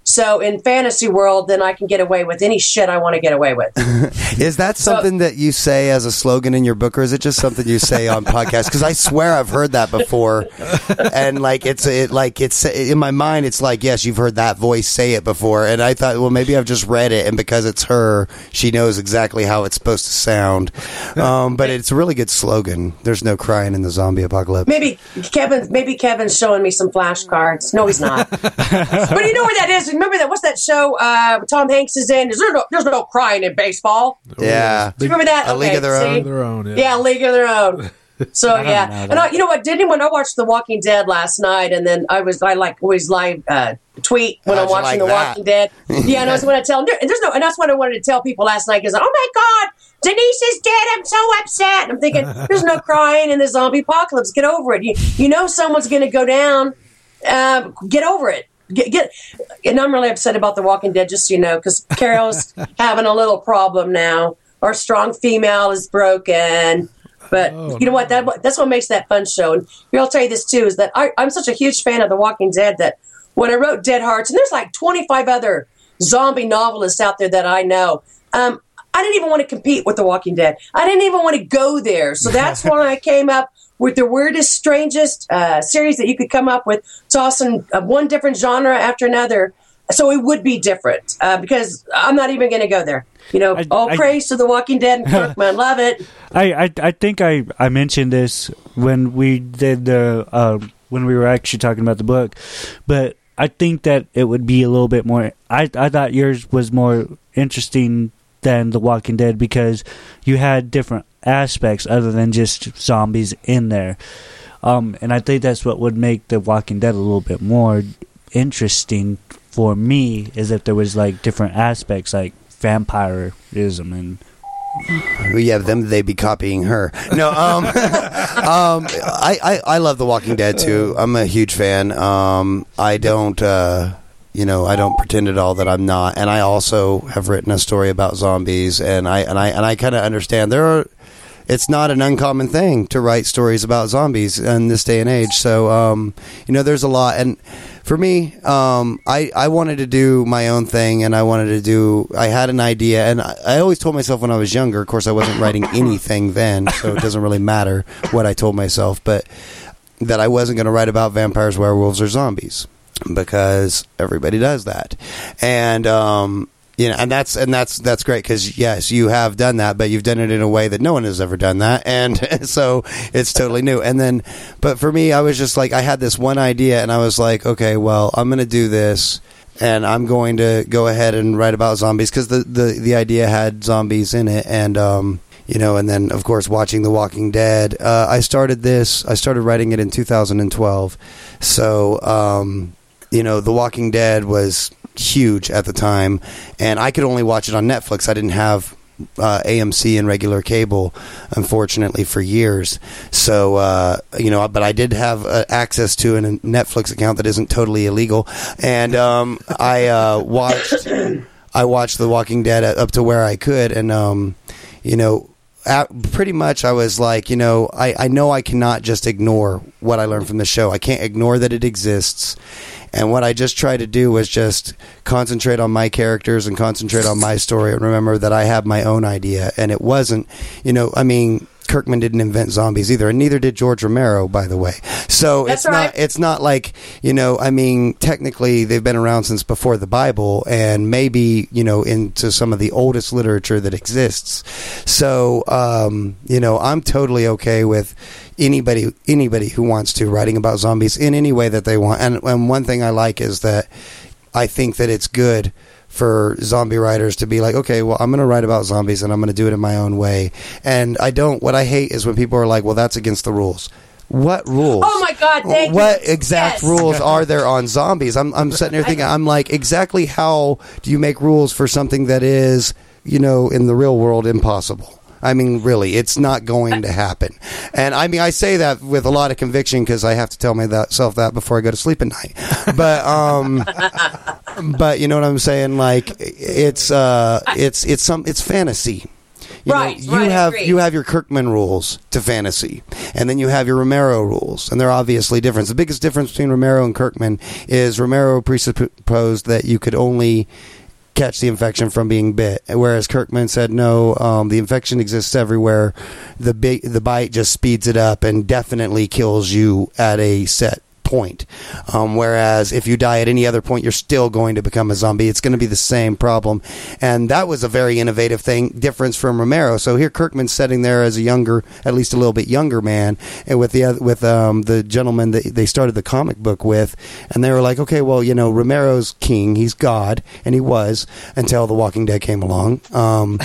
So in fantasy world, then I can get away with any shit I want to get away with. Is that something so, that you say as a slogan in your book, or is it just something you say on podcasts? Because I swear I've heard that before, and like it's it like it's in my mind. It's like, yes, you've heard that voice say it before, and I thought, well, maybe I've just read it, and because it's her, she knows exactly how it's supposed to sound. Um, but it's a really good slogan. There's no crying in the zombie apocalypse. Maybe Kevin, maybe Kevin's showing me some flashcards. No, he's not. But you know where that is? Remember that? What's that show uh, Tom Hanks is in? Is there no, there's no crying in baseball. Yeah. Do you remember that? A okay, League of Their see? Own. Their own, yeah. yeah, League of Their Own. So yeah, and I, you know what? Did anyone? I watched The Walking Dead last night, and then I was I like always live uh, tweet when How'd I'm you watching like The that? Walking Dead. Yeah, and I was going to tell them. And there's no, and that's what I wanted to tell people last night. Because oh my god, Denise is dead. I'm so upset. And I'm thinking there's no crying in the zombie apocalypse. Get over it. You you know someone's going to go down. Uh, get over it. Get, get, and I'm really upset about The Walking Dead, just so you know, because Carol's having a little problem now. Our strong female is broken. But oh, you know what? That that's what makes that fun show. And here, I'll tell you this, too, is that I, I'm such a huge fan of The Walking Dead that when I wrote Dead Hearts, and there's like twenty-five other zombie novelists out there that I know, um, I didn't even want to compete with The Walking Dead. I didn't even want to go there. So that's why I came up with the weirdest, strangest uh, series that you could come up with, tossing uh, one different genre after another. So it would be different uh, because I'm not even going to go there. You know, I, all I, praise to The Walking Dead and Kirkman. Love it. I, I, I think I, I mentioned this when we did the uh, when we were actually talking about the book, but I think that it would be a little bit more. I I thought yours was more interesting than The Walking Dead because you had different aspects other than just zombies in there, um, and I think that's what would make The Walking Dead a little bit more interesting for me, is if there was like different aspects like vampirism and Well, yeah, them they be copying her. No, um, um, I, I I love The Walking Dead too. I'm a huge fan. Um, I don't, uh, you know, I don't pretend at all that I'm not. And I also have written a story about zombies, and I and I and I kind of understand there are. It's not an uncommon thing to write stories about zombies in this day and age. So, um, you know, there's a lot. And for me, um, I, I wanted to do my own thing, and I wanted to do, I had an idea, and I, I always told myself when I was younger, of course, I wasn't writing anything then, so it doesn't really matter what I told myself, but that I wasn't going to write about vampires, werewolves, or zombies, because everybody does that. And, um, You know, and that's and that's that's great because yes, you have done that, but you've done it in a way that no one has ever done that, and so it's totally new. And then, but for me, I was just like, I had this one idea, and I was like, okay, well, I'm going to do this, and I'm going to go ahead and write about zombies because the, the the idea had zombies in it, and um, you know, and then of course watching The Walking Dead. Uh, I started this. I started writing it in two thousand twelve, so um, you know, The Walking Dead was huge at the time, and I could only watch it on Netflix. I didn't have uh, A M C and regular cable, unfortunately, for years. So, uh, you know, but I did have uh, access to a Netflix account that isn't totally illegal, and um, I uh, watched I watched The Walking Dead up to where I could, and um, you know. At, pretty much I was like, you know, I, I know I cannot just ignore what I learned from the show. I can't ignore that it exists. And what I just tried to do was just concentrate on my characters and concentrate on my story and remember that I have my own idea. And it wasn't, you know, I mean, Kirkman didn't invent zombies either, and neither did George Romero, by the way. So That's it's right. not it's not like, you know, I mean, technically they've been around since before the Bible, and maybe, you know, into some of the oldest literature that exists. So, um, you know, I'm totally okay with anybody anybody who wants to writing about zombies in any way that they want. And, and one thing I like is that I think that it's good for zombie writers to be like, okay, well, I'm going to write about zombies and I'm going to do it in my own way. And I don't, what I hate is when people are like, well, that's against the rules. What rules? Oh my God, thank What you. exact Yes. rules are there on zombies? I'm, I'm sitting there thinking, I'm like, exactly how do you make rules for something that is, you know, in the real world impossible? I mean, really, it's not going to happen. And I mean, I say that with a lot of conviction because I have to tell myself that before I go to sleep at night. But, um, but you know what I'm saying? Like, it's, uh, it's, it's some, it's fantasy. You Right, know, you right, have agreed. you have your Kirkman rules to fantasy, and then you have your Romero rules, and they're obviously different. The biggest difference between Romero and Kirkman is Romero presupposed that you could only catch the infection from being bit, whereas Kirkman said no, um, the infection exists everywhere. The bi- the bite just speeds it up and definitely kills you at a set point. Um, whereas if you die at any other point, you're still going to become a zombie. It's going to be the same problem. And that was a very innovative thing, difference from Romero. So here Kirkman's sitting there as a younger, at least a little bit younger man, and with the other, with um, the gentleman that they started the comic book with, and they were like, okay, well, you know, Romero's king, he's God, and he was until The Walking Dead came along. Um,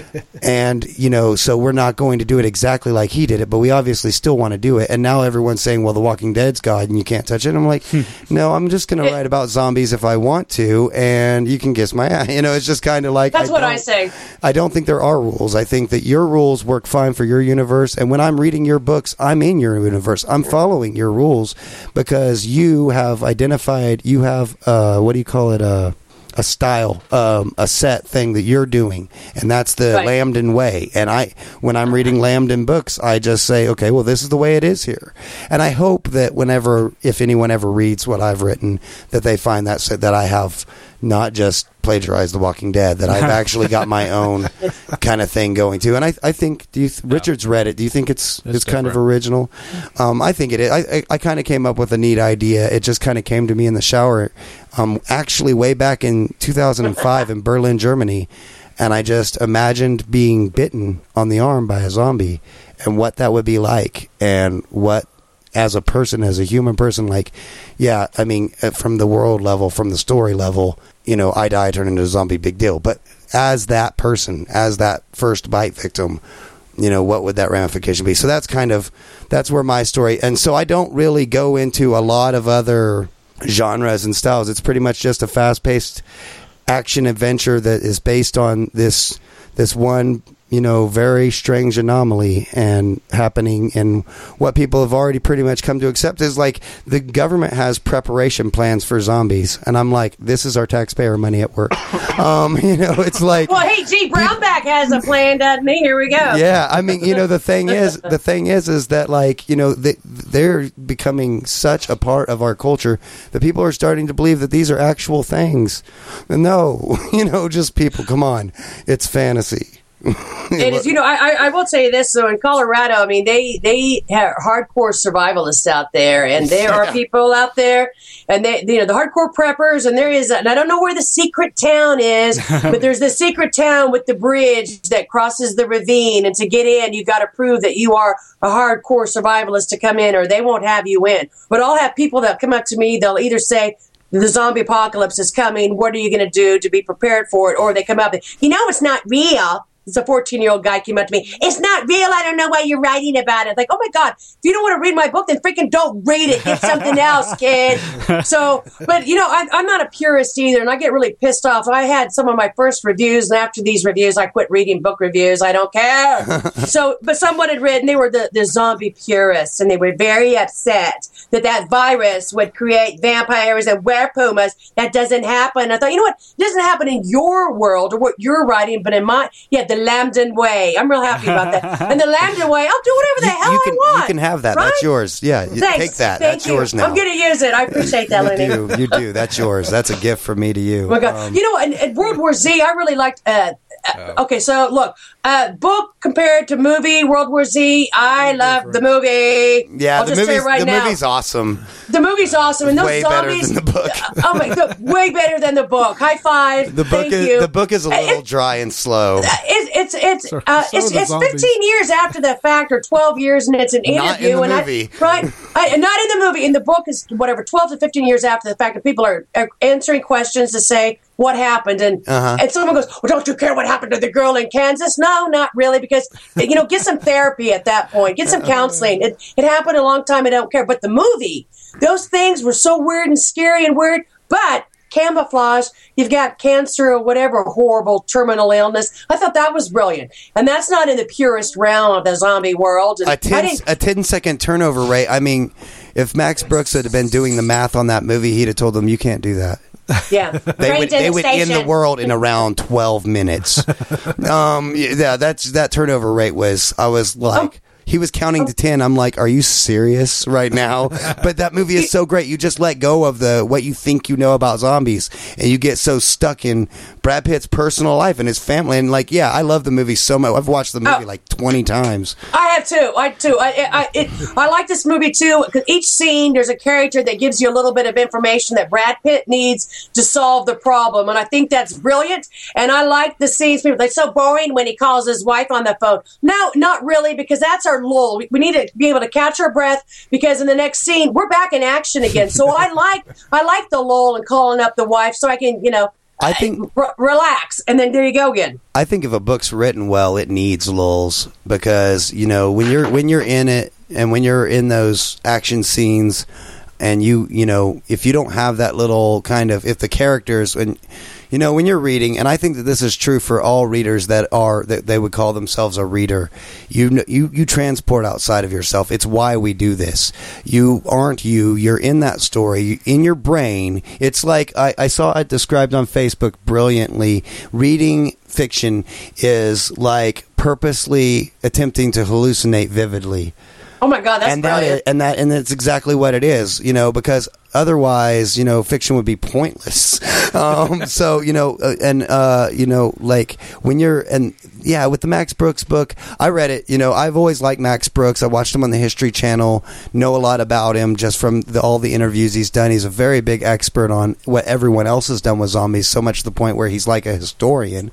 and, you know, so we're not going to do it exactly like he did it, but we obviously still want to do it. And now everyone's saying, well, The Walking Dead's God, and you can't touch it. And I'm like, no, I'm just going to write about zombies if I want to, and you can kiss my ass. You know, it's just kind of like That's I what I don't- say. I don't think there are rules. I think that your rules work fine for your universe, and when I'm reading your books, I'm in your universe. I'm following your rules because you have identified. You have uh, what do you call it? Uh, a style, um, a set thing that you're doing, and that's the Right. Lambden way. And I, when I'm reading Lambden books, I just say, okay, well, this is the way it is here. And I hope that whenever, if anyone ever reads what I've written, that they find that that I have not just plagiarized The Walking Dead, that I've actually got my own kind of thing going too. And I, I think, do you th- Richard's read it. Do you think it's it's, It's kind of different. original? Um, I think it is. I, I, I kind of came up with a neat idea. It just kind of came to me in the shower, um, actually way back in two thousand five in Berlin, Germany. And I just imagined being bitten on the arm by a zombie and what that would be like, and what, as a person, as a human person, like, yeah, I mean, uh, from the world level, from the story level, you know, I die, I turn into a zombie, big deal. But as that person, as that first bite victim, you know, what would that ramification be? So that's kind of, that's where my story, and so I don't really go into a lot of other genres and styles. It's pretty much just a fast-paced action adventure that is based on this this one, you know, very strange anomaly and happening in what people have already pretty much come to accept is like the government has preparation plans for zombies, and I'm like, this is our taxpayer money at work. um, you know, it's like, Well, hey, G. Brownback has a plan, doesn't he? Here we go. yeah, I mean, you know, the thing is, the thing is, is that like, you know, they, they're becoming such a part of our culture that people are starting to believe that these are actual things. No, you know, just people, come on, it's fantasy. It is, you know, I, I I will say this. So in Colorado, I mean, they they have hardcore survivalists out there, and there are people out there, and they, you know, the hardcore preppers, and there is, a, and I don't know where the secret town is, but there's the secret town with the bridge that crosses the ravine, and to get in, you got to prove that you are a hardcore survivalist to come in, or they won't have you in. But I'll have people that come up to me. They'll either say, the zombie apocalypse is coming. What are you going to do to be prepared for it? Or they come up and, you know, it's not real. It's a fourteen-year-old guy came up to me. It's not real. I don't know why you're writing about it. Like, oh, my God, if you don't want to read my book, then freaking don't read it. Get something else, kid. So, but, you know, I, I'm not a purist either, and I get really pissed off. I had some of my first reviews, and after these reviews, I quit reading book reviews. I don't care. So, but someone had written, they were the, the zombie purists, and they were very upset that that virus would create vampires and werepumas. That doesn't happen. I thought, you know what? It doesn't happen in your world or what you're writing, but in my, yeah, the Lambden way. I'm real happy about that. And the Lambden way, I'll do whatever the You, hell you can I want. you can have that. right? That's yours. Yeah, you Thanks. take that. Thank That's you. yours now. I'm going to use it. I appreciate that, Lenny. You do. You do. That's yours. That's a gift from me to you. Oh my God. Um, you know, in, in World War Z, I really liked. Uh, uh, okay, so look, uh, book compared to movie, World War Z, I love the movie. yeah, I'll the just say movie's it right the now. movie's awesome. The movie's awesome, and those Way better zombies. than the book. oh my God, way better than the book. High five. The book Thank is you. the book is a Uh, little it- dry and slow. It's it's it's So- uh, so it's, are the it's zombies. fifteen years after the fact, or twelve years, and it's an Not in interview. the and movie. I, right, I, and not in the movie. In the book is whatever twelve to fifteen years after the fact, and people are, are answering questions to say what happened, and Uh-huh. and someone goes, "Well, don't you care what happened to the girl in Kansas?" No, not really, because you know, get some therapy at that point, get some counseling. It it happened a long time. I don't care. But the movie, those things were so weird and scary and weird, but camouflage, you've got cancer or whatever horrible terminal illness. I thought that was brilliant. And that's not in the purest realm of the zombie world. And A I ten, didn't- a ten second turnover rate. I mean, if Max Brooks had been doing the math on that movie, he'd have told them, you can't do that. Yeah. They Train would to they would end the station. world in around twelve minutes. um, yeah, that's that turnover rate was. I was like. He was counting to ten. I'm like, are you serious right now? But that movie is so great. You just let go of the what you think you know about zombies, and you get so stuck in Brad Pitt's personal life and his family. And like, yeah, I love the movie so much. I've watched the movie Oh. like twenty times. I have too. I too. I I, it, I like this movie too because each scene there's a character that gives you a little bit of information that Brad Pitt needs to solve the problem, and I think that's brilliant. And I like the scenes. People, they're so boring when he calls his wife on the phone. No, not really, because that's our lull. We, we need to be able to catch our breath because in the next scene we're back in action again. So I like I like the lull and calling up the wife so I can you know. I think r- relax, and then there you go again. I think if a book's written well, it needs lulls because you know when you're when you're in it and when you're in those action scenes, and you you know if you don't have that little kind of if the characters and you know when you're reading, and I think that this is true for all readers that are that they would call themselves a reader. You you you transport outside of yourself. It's why we do this. You aren't you. You're in that story in your brain. It's like I, I saw it described on Facebook brilliantly. Reading fiction is like purposely attempting to hallucinate vividly. Oh my God, that's and that brilliant. is, and that and that's exactly what it is, you know, because otherwise, you know, fiction would be pointless. Um, so, you know, uh, and uh, you know, like when you're and yeah, with the Max Brooks book, I read it. You know, I've always liked Max Brooks. I watched him on the History Channel. Know a lot about him just from the, all the interviews he's done. He's a very big expert on what everyone else has done with zombies. So much to the point where he's like a historian,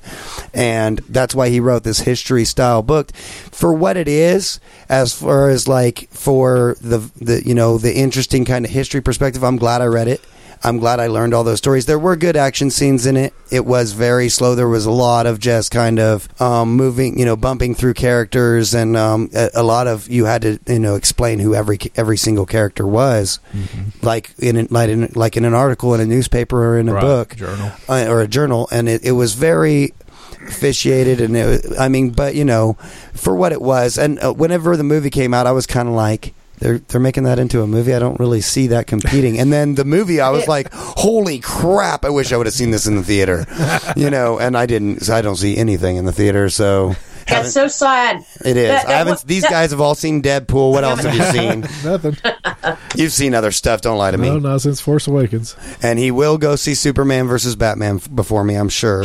and that's why he wrote this history style book for what it is. As far as like for the the you know the interesting kind of history perspective, I'm glad I read it. I'm glad I learned all those stories. There were good action scenes in it. It was very slow. There was a lot of just kind of um, moving, you know, bumping through characters, and um, a, a lot of you had to, you know, explain who every every single character was, mm-hmm. like in like in like in an article in a newspaper or in a right. book journal uh, or a journal, and it, it was very officiated, and it, I mean, but you know, for what it was, and uh, whenever the movie came out, I was kind of like. They're they're making that into a movie. I don't really see that competing. And then the movie, I was like, "Holy crap! I wish I would have seen this in the theater." You know, and I didn't. So I don't see anything in the theater. So That's so sad. It is. That- that- I haven't. These that- guys have all seen Deadpool. What else have you seen? Nothing. You've seen other stuff. Don't lie to me. No, not since Force Awakens. And he will go see Superman versus Batman f- before me. I'm sure.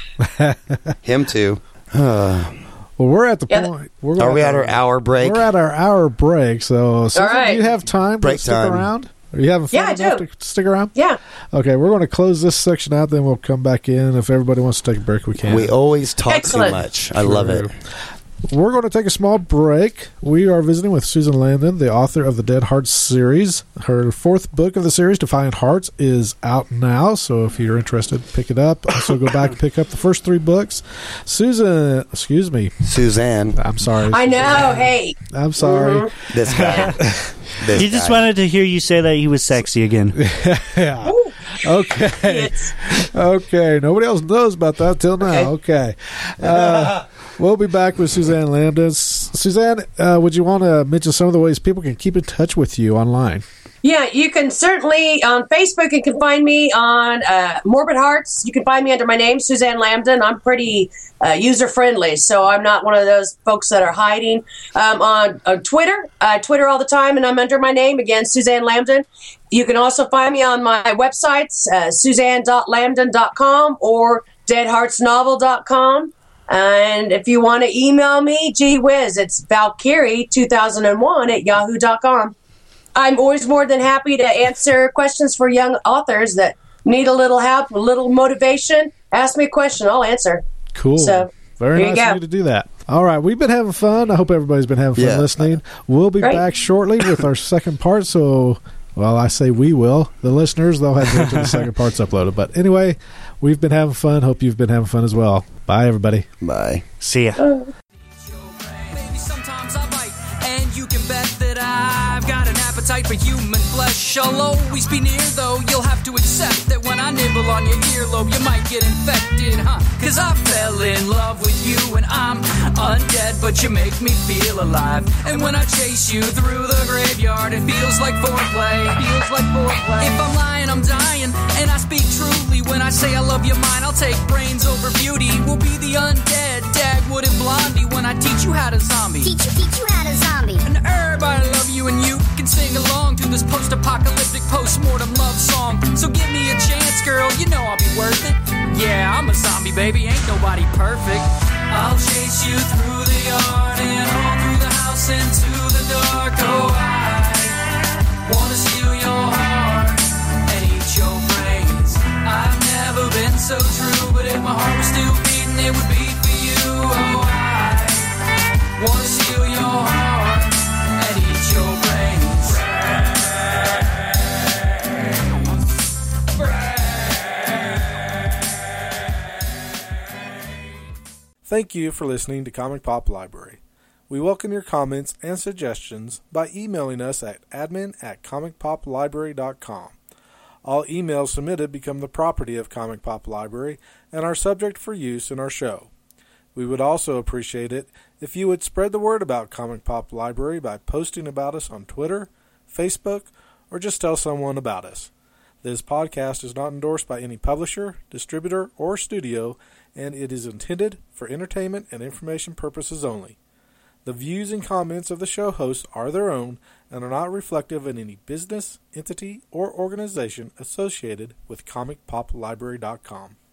Him too. Uh, Well, we're at the Yeah, point. We're gonna are we have at to- our hour break? We're at our hour break. So, Susan, right. do you have time Break to stick time. around? Are you having fun Yeah, I enough do. to stick around? Yeah. Okay, we're going to close this section out, then we'll come back in. If everybody wants to take a break, we can. We always talk Excellent. too much. I love it. We're going to take a small break. We are visiting with Susan Landon, the author of the Dead Hearts series. Her fourth book of the series, Defiant Hearts, is out now. So if you're interested, pick it up. Also, go back and pick up the first three books. Susan, excuse me. Suzanne, I'm sorry. I know. Hey. I'm sorry. this guy. This He just guy. wanted to hear you say that he was sexy again. Yeah. Okay. It's, Okay. Nobody else knows about that till now. Okay. Uh, we'll be back with Suzanne Landis. Suzanne, uh, would you want to mention some of the ways people can keep in touch with you online? yeah, you can certainly on Facebook. You can find me on uh, Morbid Hearts. You can find me under my name, Suzanne Lambden. I'm pretty uh, user friendly, so I'm not one of those folks that are hiding. Um, on, on Twitter, I Twitter all the time, and I'm under my name again, Suzanne Lambden. You can also find me on my websites, uh, suzanne dot lambden dot com or dead hearts novel dot com. And if you want to email me, gee whiz, it's Valkyrie two thousand one at yahoo dot com. I'm always more than happy to answer questions for young authors that need a little help, a little motivation. Ask me a question, I'll answer. Cool. So, Very there you nice of go. you to do that. All right. We've been having fun. I hope everybody's been having fun Yeah. listening. We'll be Great. back shortly with our second part. So, well, I say we will. The listeners, they'll have to wait till the second part's uploaded. But anyway, we've been having fun. Hope you've been having fun as well. Bye, everybody. Bye. See ya. Baby, Sometimes I bite, and you can bet that I've got an appetite for human flesh. I'll always be near, though. You'll have to accept that when I nibble on your earlobe, you might get infected, huh? Cause I fell in love with you, and I'm undead, but you make me feel alive. And when I chase you through the graveyard, it feels like foreplay. Feels like foreplay. If I'm lying, I'm dying, and I speak truly when I say I love you mine. I'll take brains over beauty. We'll be the undead, Dagwood and Blondie, when I teach you how to zombie. Teach you, teach you how to zombie. And everybody love you, and you can sing along to this post-apocalyptic post-mortem love song. So give me a chance, girl, you know I'll be worth it. Yeah, I'm a zombie, baby, ain't nobody perfect. I'll chase you through the yard and all through the house into the dark. Oh, I wanna steal your heart and eat your brains. I've never been so true, but if my heart was still beating, it would beat for you. Oh, I wanna steal your heart and eat your brains. Brains. Brains. Thank you for listening to Comic Pop Library. We welcome your comments and suggestions by emailing us at admin at comic pop library dot com. All emails submitted become the property of Comic Pop Library and are subject for use in our show. We would also appreciate it if you would spread the word about Comic Pop Library by posting about us on Twitter, Facebook, or just tell someone about us. This podcast is not endorsed by any publisher, distributor, or studio, and it is intended for entertainment and information purposes only. The views and comments of the show hosts are their own and are not reflective of any business, entity, or organization associated with comic pop library dot com.